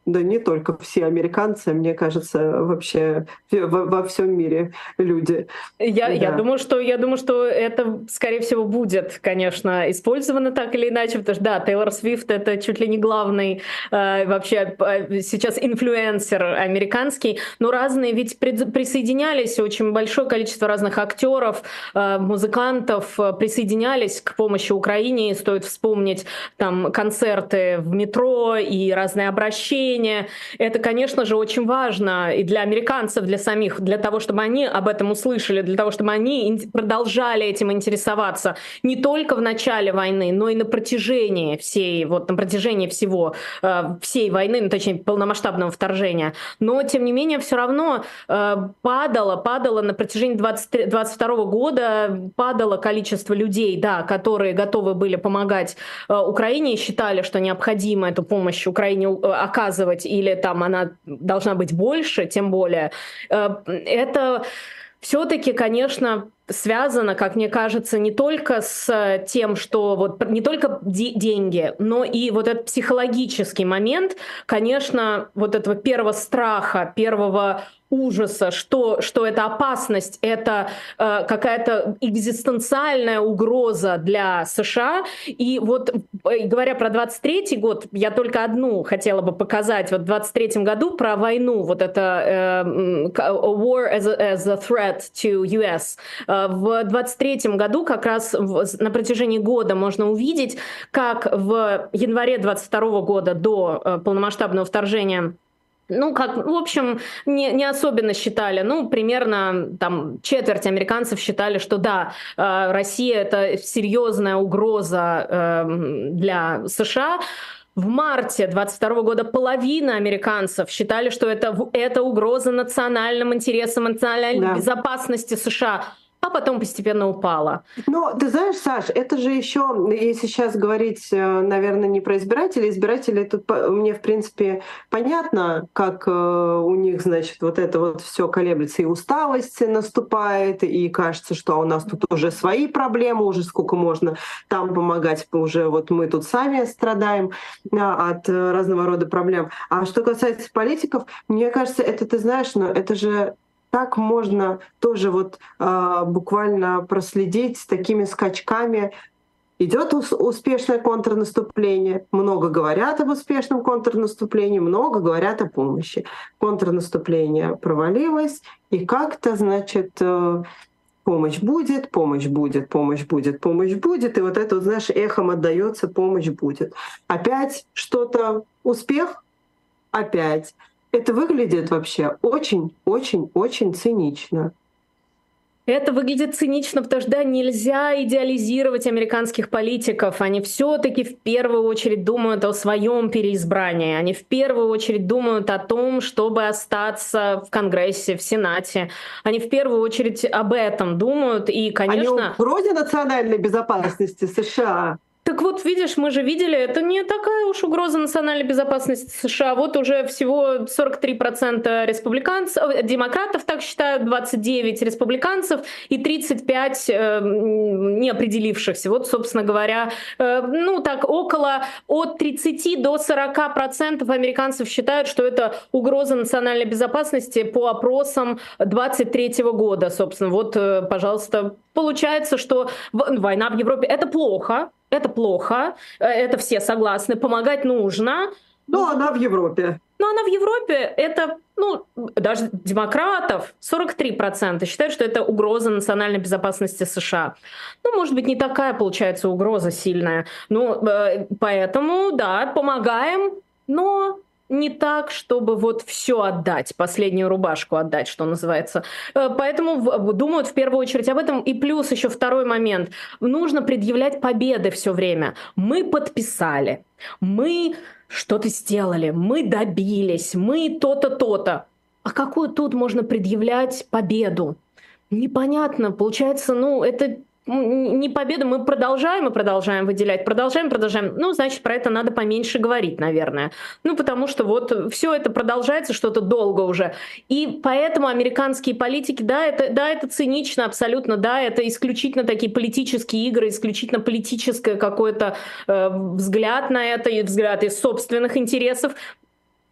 да не только все американцы, мне кажется, вообще во, во всем мире люди. Я, Да. я думаю, что я думаю, что это, скорее всего, будет, конечно, использовано так или иначе, потому что да, Тейлор Свифт это чуть ли не главный э, вообще э, сейчас инфлюенсер американский, но разные ведь пред, присоединялись очень большое количество разных актеров, э, музыкантов э, присоединялись к помощи Украине. И стоит вспомнить там концерты в метро и разные обращения. Это, конечно же, очень важно и для американцев, для самих, для того, чтобы они об этом услышали, для того, чтобы они продолжали этим интересоваться не только в начале войны, но и на протяжении всей, вот на протяжении всего, э, всей войны, ну, точнее, полномасштабного вторжения. Но, тем не менее, все равно э, падало, падало на протяжении двадцать второго года, падало количество людей, да, которые готовы были помогать э, Украине и считали, что необходимо эту помощь Украине э, оказывать, или там она должна быть больше, тем более. Э, это все-таки, конечно, связано, как мне кажется, не только с тем, что вот не только де- деньги, но и вот этот психологический момент, конечно, вот этого первого страха, первого ужаса, что, что это опасность, это э, какая-то экзистенциальная угроза для США. И вот э, говоря про двадцать третий год, я только одну хотела бы показать. Вот в двадцать третьем году про войну, вот это э, war as a, as a threat to ю эс. В двадцать третьем году как раз на протяжении года можно увидеть, как в январе двадцать второго года до полномасштабного вторжения, ну, как, в общем, не, не особенно считали. Ну, примерно там четверть американцев считали, что да, Россия — это серьезная угроза для США. В марте двадцать второго года половина американцев считали, что это, это угроза национальным интересам, национальной да. безопасности США. А потом постепенно упала. Но ты знаешь, Саш, это же еще, если сейчас говорить, наверное, не про избирателей, избиратели тут мне, в принципе, понятно, как у них, значит, вот это вот все колеблется, и усталость наступает, и кажется, что у нас тут уже свои проблемы, уже сколько можно там помогать, уже вот мы тут сами страдаем от разного рода проблем. А что касается политиков, мне кажется, это, ты знаешь, но это же так можно тоже вот э, буквально проследить с такими скачками. Идет успешное контрнаступление, много говорят об успешном контрнаступлении, много говорят о помощи. Контрнаступление провалилось, и как-то, значит, э, помощь будет, помощь будет, помощь будет, помощь будет, и вот это, вот, знаешь, эхом отдаётся, помощь будет. Опять что-то, успех, опять. Это выглядит вообще очень-очень-очень цинично. Это выглядит цинично, потому что да, нельзя идеализировать американских политиков. Они все-таки в первую очередь думают о своем переизбрании. Они в первую очередь думают о том, чтобы остаться в Конгрессе, в Сенате. Они в первую очередь об этом думают. И, конечно... Они угрозе национальной безопасности США. Так вот, видишь, мы же видели, это не такая уж угроза национальной безопасности США. Вот уже всего сорок три процента республиканцев, демократов так считают, двадцать девять республиканцев и тридцать пять э, неопределившихся. Вот, собственно говоря, э, ну так около от тридцати до сорока процентов американцев считают, что это угроза национальной безопасности по опросам двадцать третьего года. Собственно, вот, э, пожалуйста, получается, что война в Европе — это плохо. Это плохо, это все согласны, помогать нужно. Но она в Европе. Но она в Европе, это, ну, даже демократов, сорок три процента считают, что это угроза национальной безопасности США. Ну, может быть, не такая получается угроза сильная. Ну, поэтому, да, помогаем, но не так, чтобы вот все отдать, последнюю рубашку отдать, что называется. Поэтому думают в первую очередь об этом. И плюс еще второй момент. Нужно предъявлять победы все время. Мы подписали, мы что-то сделали, мы добились, мы то-то, то-то. А какую тут можно предъявлять победу? Непонятно. Получается, ну, это... не победу, мы продолжаем и продолжаем выделять, продолжаем, продолжаем. Ну, значит, про это надо поменьше говорить, наверное. Ну, потому что вот все это продолжается что-то долго уже. И поэтому американские политики, да, это, да, это цинично абсолютно, да, это исключительно такие политические игры, исключительно политическое какой-то э, взгляд на это, и взгляд из собственных интересов.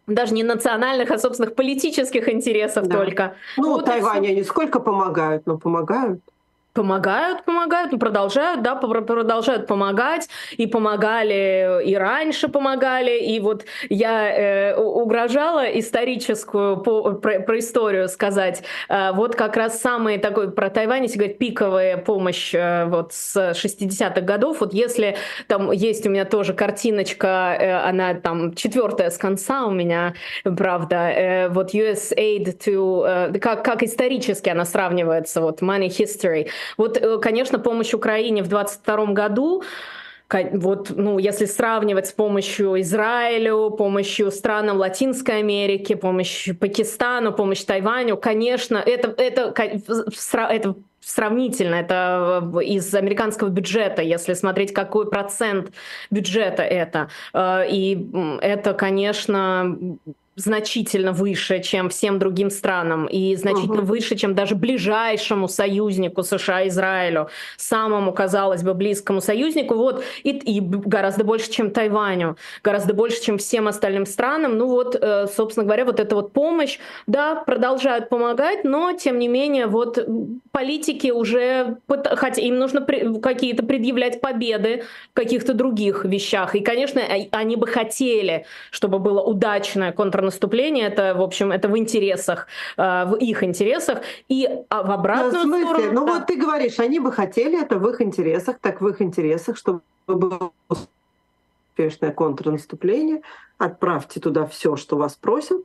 даже не национальных, а собственных политических интересов Да. только. Ну, Вот и Тайвань, всё. они сколько помогают, но помогают. Помогают, помогают, ну, продолжают, да, пор- продолжают помогать, и помогали, и раньше помогали, и вот я э, у- угрожала историческую, по, про, про историю сказать, э, вот как раз самый такой, про Тайвань, если говорить, пиковая помощь э, вот с шестидесятых годов, вот если там есть у меня тоже картиночка, э, она там четвертая с конца у меня, правда, э, вот ю эс Aid to, э, как, как исторически она сравнивается, вот Money History. Вот, э, конечно, помощь Украине в двадцать втором году, ка- вот, ну, если сравнивать с помощью Израилю, помощью странам Латинской Америки, помощью Пакистану, помощь Тайваню, конечно, это, это, ка- в- в сра- это сравнительно, это э, из американского бюджета, если смотреть, какой процент бюджета это. Э, И м, это, конечно, значительно выше, чем всем другим странам, и значительно Мгм. выше, чем даже ближайшему союзнику США, Израилю, самому, казалось бы, близкому союзнику, вот, и, и гораздо больше, чем Тайваню, гораздо больше, чем всем остальным странам. Ну вот, э, собственно говоря, вот эта вот помощь, да, продолжают помогать, но, тем не менее, вот м, политики уже, пыт- хотя им нужно при- какие-то предъявлять победы в каких-то других вещах, и, конечно, э, они бы хотели, чтобы было удачное контрнаступление, это, в общем, это в интересах, э, в их интересах, и а в Да, в обратную смысле? сторону, Ну да. вот ты говоришь, они бы хотели, это в их интересах, так в их интересах, чтобы было успешное контрнаступление. Отправьте туда все, что вас просят.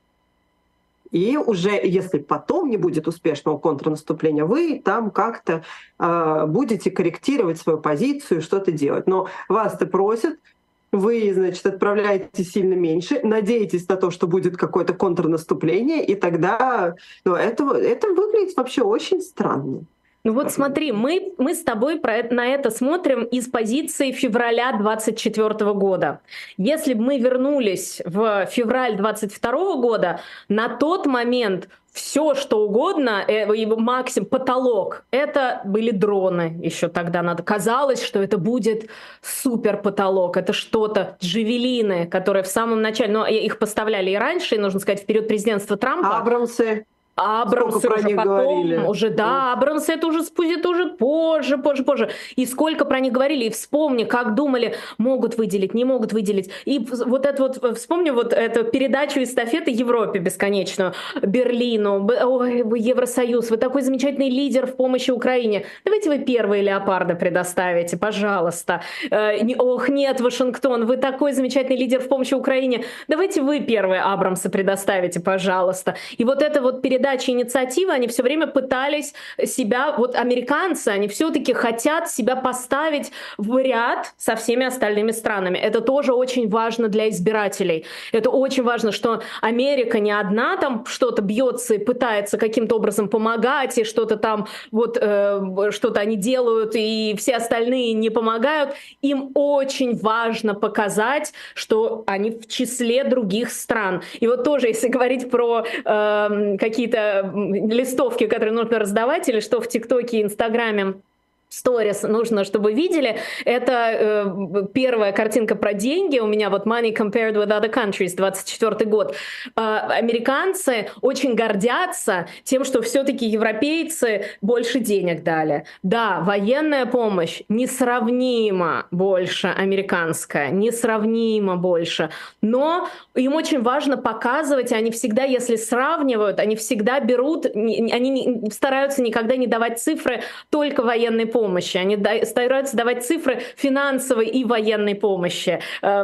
И уже, если потом не будет успешного контрнаступления, вы там как-то э, будете корректировать свою позицию, что-то делать. Но вас-то просят, вы, значит, отправляете сильно меньше, надеетесь на то, что будет какое-то контрнаступление, и тогда ну, это, это выглядит вообще очень странно. Ну вот смотри, мы, мы с тобой про это- на это смотрим из позиции февраля двадцать четвёртого года. Если бы мы вернулись в февраль двадцать второго года, на тот момент все, что угодно, э, и максимум потолок, это были дроны еще тогда. Надо. Казалось, что это будет супер потолок, это что-то, джавелины, которые в самом начале, но их поставляли и раньше, и, нужно сказать, в период президентства Трампа. Абрамсы, Абрамсы сколько про уже них потом, говорили. уже, да, Абрамсы это уже спустя, это уже позже, позже, позже. И сколько про них говорили, и вспомни, как думали, могут выделить, не могут выделить. И вот это вот, вспомни вот эту передачу эстафеты Европе бесконечную, Берлину, Б- ой, вы Евросоюз, вы такой замечательный лидер в помощи Украине. Давайте вы первые леопарды предоставите, пожалуйста. Э, не- Ох, нет, Вашингтон, вы такой замечательный лидер в помощи Украине. Давайте вы первые Абрамсы предоставите, пожалуйста. И вот эта вот передача инициативы, они все время пытались себя, вот американцы, они все-таки хотят себя поставить в ряд со всеми остальными странами. Это тоже очень важно для избирателей. Это очень важно, что Америка не одна там что-то бьется и пытается каким-то образом помогать, и что-то там вот э, что-то они делают, и все остальные не помогают. Им очень важно показать, что они в числе других стран. И вот тоже, если говорить про э, какие-то листовки, которые нужно раздавать, или что в ТикТоке и Инстаграме, сторис нужно, чтобы видели. Это э, первая картинка про деньги. У меня вот Money Compared with Other Countries, двадцать четвёртый год. Э, американцы очень гордятся тем, что все-таки европейцы больше денег дали. Да, военная помощь несравнимо больше американская, несравнимо больше. Но им очень важно показывать, и они всегда, если сравнивают, они всегда берут, они стараются никогда не давать цифры только военной помощи. помощи. Они стараются давать цифры финансовой и военной помощи,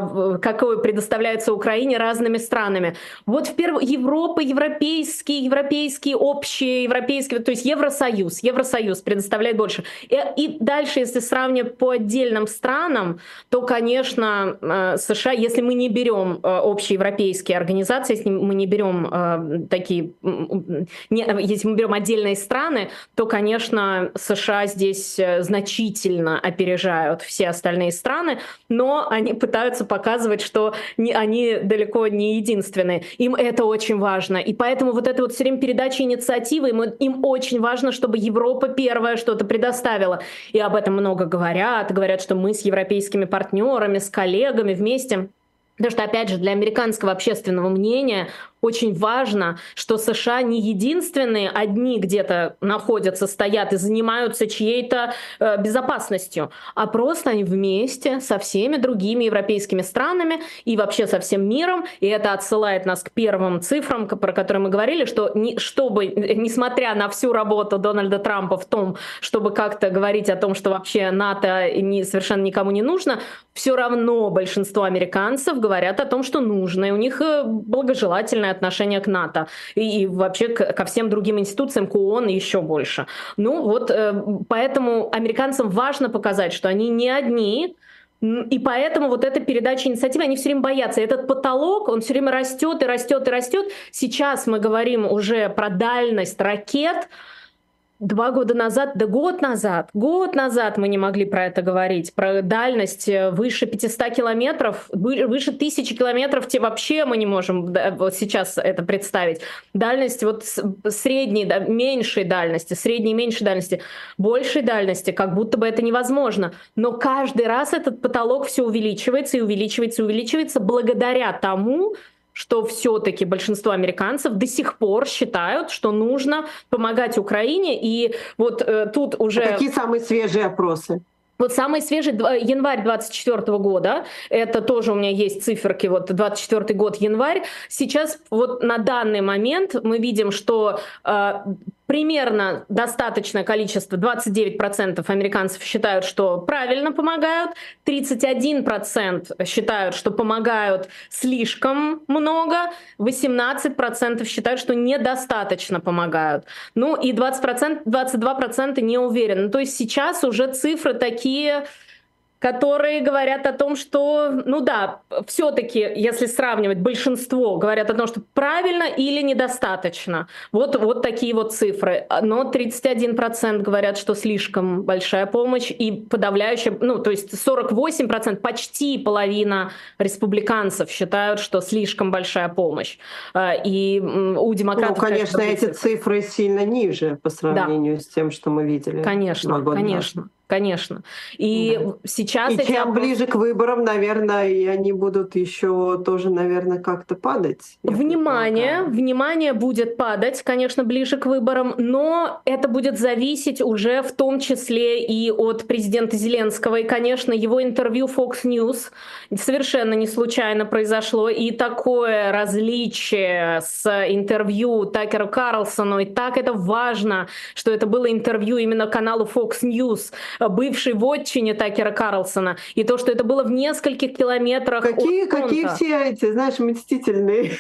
какой предоставляется Украине разными странами. Вот в первую Европа, европейские, европейские общие, европейские, то есть Евросоюз, Евросоюз предоставляет больше. И, и дальше, если сравнивать по отдельным странам, то, конечно, США, если мы не берем общеевропейские организации, если мы не берем такие, если мы берем отдельные страны, то, конечно, США здесь значительно опережают все остальные страны, но они пытаются показывать, что не, они далеко не единственные. Им это очень важно. И поэтому вот эта вот все время передача инициативы, им, им очень важно, чтобы Европа первая что-то предоставила. И об этом много говорят. Говорят, что мы с европейскими партнерами, с коллегами вместе Потому что, опять же, для американского общественного мнения очень важно, что США не единственные одни где-то находятся, стоят и занимаются чьей-то э, безопасностью, а просто они вместе со всеми другими европейскими странами и вообще со всем миром. И это отсылает нас к первым цифрам, про которые мы говорили, что не, чтобы, несмотря на всю работу Дональда Трампа в том, чтобы как-то говорить о том, что вообще НАТО не, совершенно никому не нужно, все равно большинство американцев говорят о том, что нужно, и у них благожелательное отношение к НАТО и, и вообще к, ко всем другим институциям, к ООН и еще больше. Ну вот, поэтому американцам важно показать, что они не одни, и поэтому вот эта передача инициативы, они все время боятся. Этот потолок, он все время растет и растет и растет. Сейчас мы говорим уже про дальность ракет. Два года назад, да год назад, год назад мы не могли про это говорить, про дальность выше пятисот километров, выше тысячи километров, те вообще мы не можем вот сейчас это представить. Дальность вот средней, да, меньшей дальности, средней и меньшей дальности, большей дальности, как будто бы это невозможно. Но каждый раз этот потолок все увеличивается и увеличивается и увеличивается благодаря тому, что все-таки большинство американцев до сих пор считают, что нужно помогать Украине. И вот э, тут уже... А какие самые свежие опросы? Вот самый свежий январь двадцать четвёртого года, это тоже у меня есть циферки, вот двадцать четвёртый год, январь. Сейчас вот на данный момент мы видим, что э, примерно достаточное количество, двадцать девять процентов американцев считают, что правильно помогают, тридцать один процент считают, что помогают слишком много, восемнадцать процентов считают, что недостаточно помогают. Ну и двадцать процентов, двадцать два процента не уверены. Ну, то есть сейчас уже цифры такие, которые говорят о том, что, ну да, все-таки, если сравнивать, большинство говорят о том, что правильно или недостаточно. Вот, вот такие вот цифры. Но тридцать один процент говорят, что слишком большая помощь, и подавляющая, ну, то есть сорок восемь процентов, почти половина республиканцев считают, что слишком большая помощь. И у демократов... Ну, конечно, эти цифры. цифры сильно ниже по сравнению да. с тем, что мы видели. Конечно, конечно. Назад. Конечно. И да. сейчас... И эти чем опросы... ближе к выборам, наверное, и они будут еще тоже, наверное, как-то падать. Внимание, внимание будет падать, конечно, ближе к выборам, но это будет зависеть уже в том числе и от президента Зеленского. И, конечно, его интервью Fox News совершенно не случайно произошло. И такое различие с интервью Такеру Карлсону, и так это важно, что это было интервью именно каналу Fox News, бывшей вотчине Такера Карлсона, и то, что это было в нескольких километрах какие, от фронта. Какие все эти, знаешь, мстительные.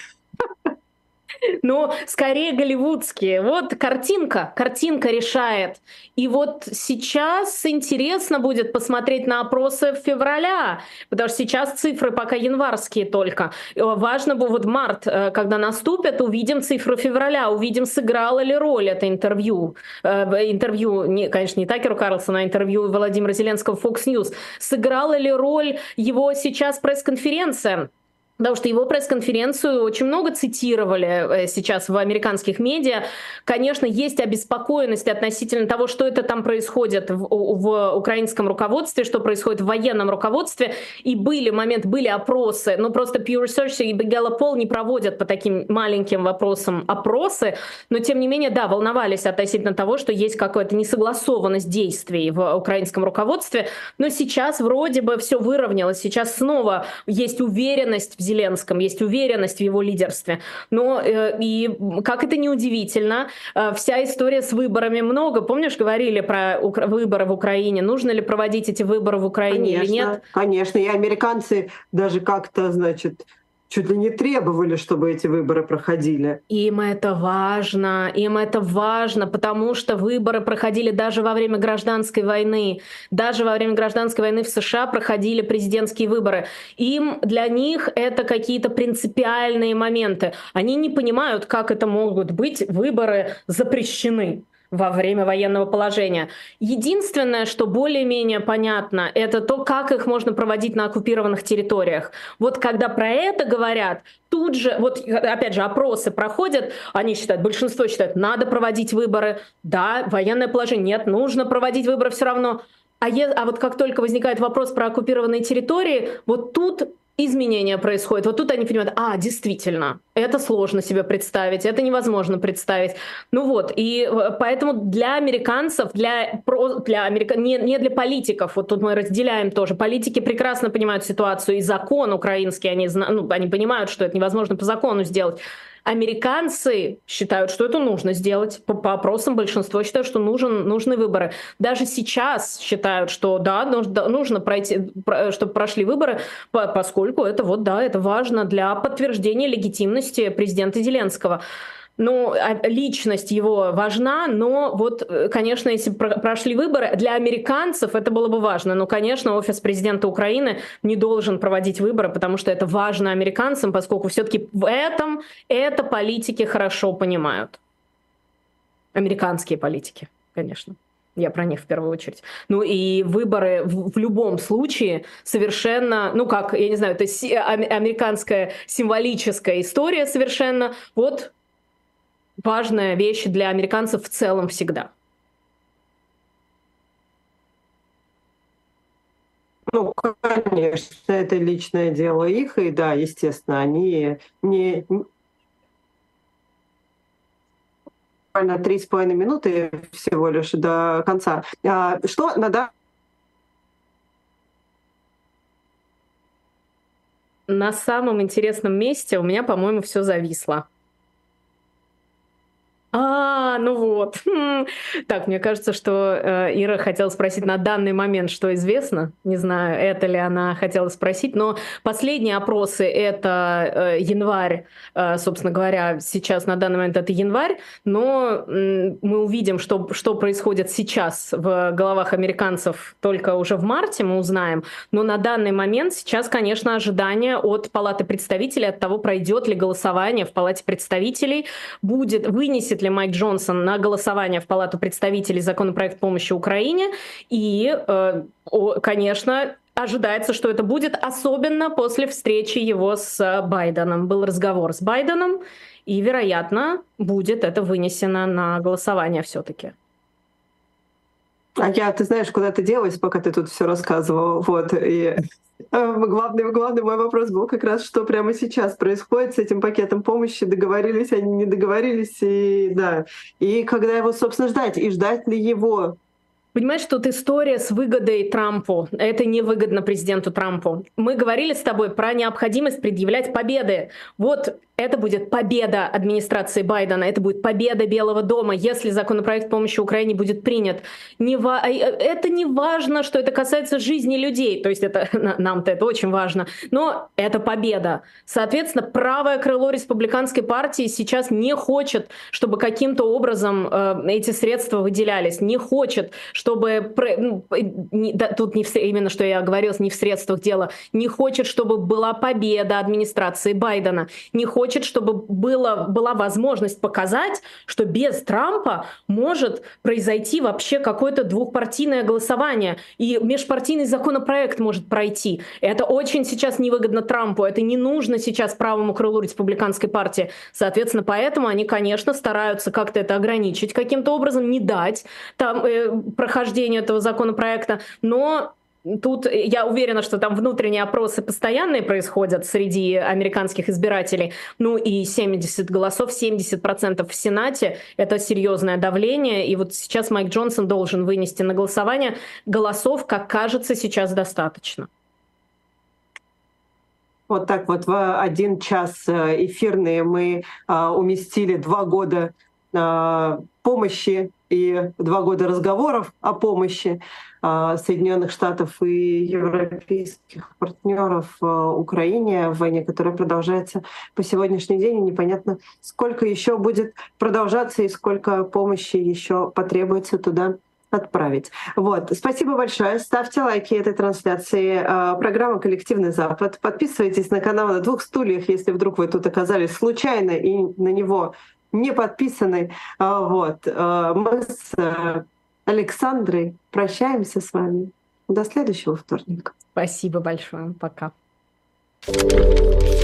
Ну, скорее голливудские. Вот картинка, картинка решает. И вот сейчас интересно будет посмотреть на опросы февраля, потому что сейчас цифры пока январские только. Важно было вот март, когда наступит, увидим цифры февраля, увидим, сыграло ли роль это интервью. Интервью, не, конечно, не Такеру Карлсону, а интервью Владимира Зеленского в Fox News. Сыграла ли роль его сейчас пресс-конференция? Потому что его пресс-конференцию очень много цитировали сейчас в американских медиа. Конечно, есть обеспокоенность относительно того, что это там происходит в, в украинском руководстве, что происходит в военном руководстве. И были моменты, были опросы, но просто Pew Research и Gallup Poll не проводят по таким маленьким вопросам опросы. Но тем не менее, да, волновались относительно того, что есть какая-то несогласованность действий в украинском руководстве. Но сейчас вроде бы все выровнялось. Сейчас снова есть уверенность в Зеленском, есть уверенность в его лидерстве. Но э, и как это не удивительно, э, вся история с выборами много. Помнишь, говорили про укра- выборы в Украине? Нужно ли проводить эти выборы в Украине конечно, или нет? Конечно, и американцы даже как-то, значит, чуть ли не требовали, чтобы эти выборы проходили. Им это важно, им это важно, потому что выборы проходили даже во время гражданской войны. Даже во время гражданской войны в США проходили президентские выборы. Им, для них это какие-то принципиальные моменты. Они не понимают, как это могут быть выборы запрещены во время военного положения. Единственное, что более-менее понятно, это то, как их можно проводить на оккупированных территориях. Вот когда про это говорят, тут же, вот опять же, опросы проходят, они считают, большинство считают, надо проводить выборы, да, военное положение, нет, нужно проводить выборы все равно. А, е, а вот как только возникает вопрос про оккупированные территории, вот тут изменения происходят. Вот тут они понимают, а, действительно, это сложно себе представить, это невозможно представить. Ну вот, и поэтому для американцев, для, для америка... не, не для политиков, вот тут мы разделяем тоже, политики прекрасно понимают ситуацию, и закон украинский, они, ну, они понимают, что это невозможно по закону сделать. Американцы считают, что это нужно сделать. По, по опросам большинство считают, что нужен, нужны выборы. Даже сейчас считают, что да, нужно, нужно пройти, чтобы прошли выборы, поскольку это вот, да, это важно для подтверждения легитимности президента Зеленского. Ну, личность его важна, но вот, конечно, если прошли выборы, для американцев это было бы важно. Но, конечно, офис президента Украины не должен проводить выборы, потому что это важно американцам, поскольку все-таки в этом это политики хорошо понимают. Американские политики, конечно. Я про них в первую очередь. Ну и выборы в, в любом случае совершенно, ну как, я не знаю, это си- американская символическая история совершенно. Вот важная вещь для американцев в целом всегда. Ну, конечно, это личное дело их, и да, естественно, они не... Буквально три с половиной минуты всего лишь до конца. А, что надо... На самом интересном месте у меня, по-моему, все зависло. А, ну вот. Хм. Так, мне кажется, что э, Ира хотела спросить на данный момент, что известно. Не знаю, это ли она хотела спросить, но последние опросы — это э, январь, э, собственно говоря, сейчас на данный момент это январь, но э, мы увидим, что, что происходит сейчас в головах американцев только уже в марте, мы узнаем. Но на данный момент сейчас, конечно, ожидание от Палаты представителей, от того, пройдет ли голосование в Палате представителей, будет, вынесет ли Майк Джонсон на голосование в Палату представителей законопроект помощи Украине. И, э, конечно, ожидается, что это будет, особенно после встречи его с Байденом. Был разговор с Байденом, и, вероятно, будет это вынесено на голосование все-таки. А я, ты знаешь, куда ты делась, пока ты тут все рассказывала. Вот. И главный, главный мой вопрос был как раз, что прямо сейчас происходит с этим пакетом помощи, договорились они, не договорились, и да. И когда его, собственно, ждать, и ждать ли его? Понимаешь, тут история с выгодой Трампу. Это невыгодно президенту Трампу. Мы говорили с тобой про необходимость предъявлять победы. Вот это будет победа администрации Байдена, это будет победа Белого дома, если законопроект помощи Украине будет принят. Не ва... Это не важно, что это касается жизни людей, то есть это, нам-то это очень важно, но это победа. Соответственно, правое крыло республиканской партии сейчас не хочет, чтобы каким-то образом э, эти средства выделялись, не хочет, чтобы... Ну, не, да, тут не в, именно, что я говорила, не в средствах дело, не хочет, чтобы была победа администрации Байдена, не хочет, чтобы было, была возможность показать, что без Трампа может произойти вообще какое-то двухпартийное голосование, и межпартийный законопроект может пройти. Это очень сейчас невыгодно Трампу, это не нужно сейчас правому крылу республиканской партии. Соответственно, поэтому они, конечно, стараются как-то это ограничить каким-то образом, не дать там, э, прохождению этого законопроекта, но тут я уверена, что там внутренние опросы постоянные происходят среди американских избирателей. Ну и семьдесят голосов, семьдесят процентов в Сенате — это серьезное давление. И вот сейчас Майк Джонсон должен вынести на голосование. Голосов, как кажется, сейчас достаточно. Вот так вот в один час эфирный мы а, уместили два года а, помощи и два года разговоров о помощи а, Соединенных Штатов и европейских партнеров а, Украине в войне, которая продолжается по сегодняшний день. И непонятно, сколько еще будет продолжаться и сколько помощи еще потребуется туда отправить. Вот. Спасибо большое. Ставьте лайки этой трансляции. Программа «Коллективный Запад». Подписывайтесь на канал «На двух стульях», если вдруг вы тут оказались случайно и на него не подписаны. Вот. Мы с Александрой прощаемся с вами. До следующего вторника. Спасибо большое. Пока.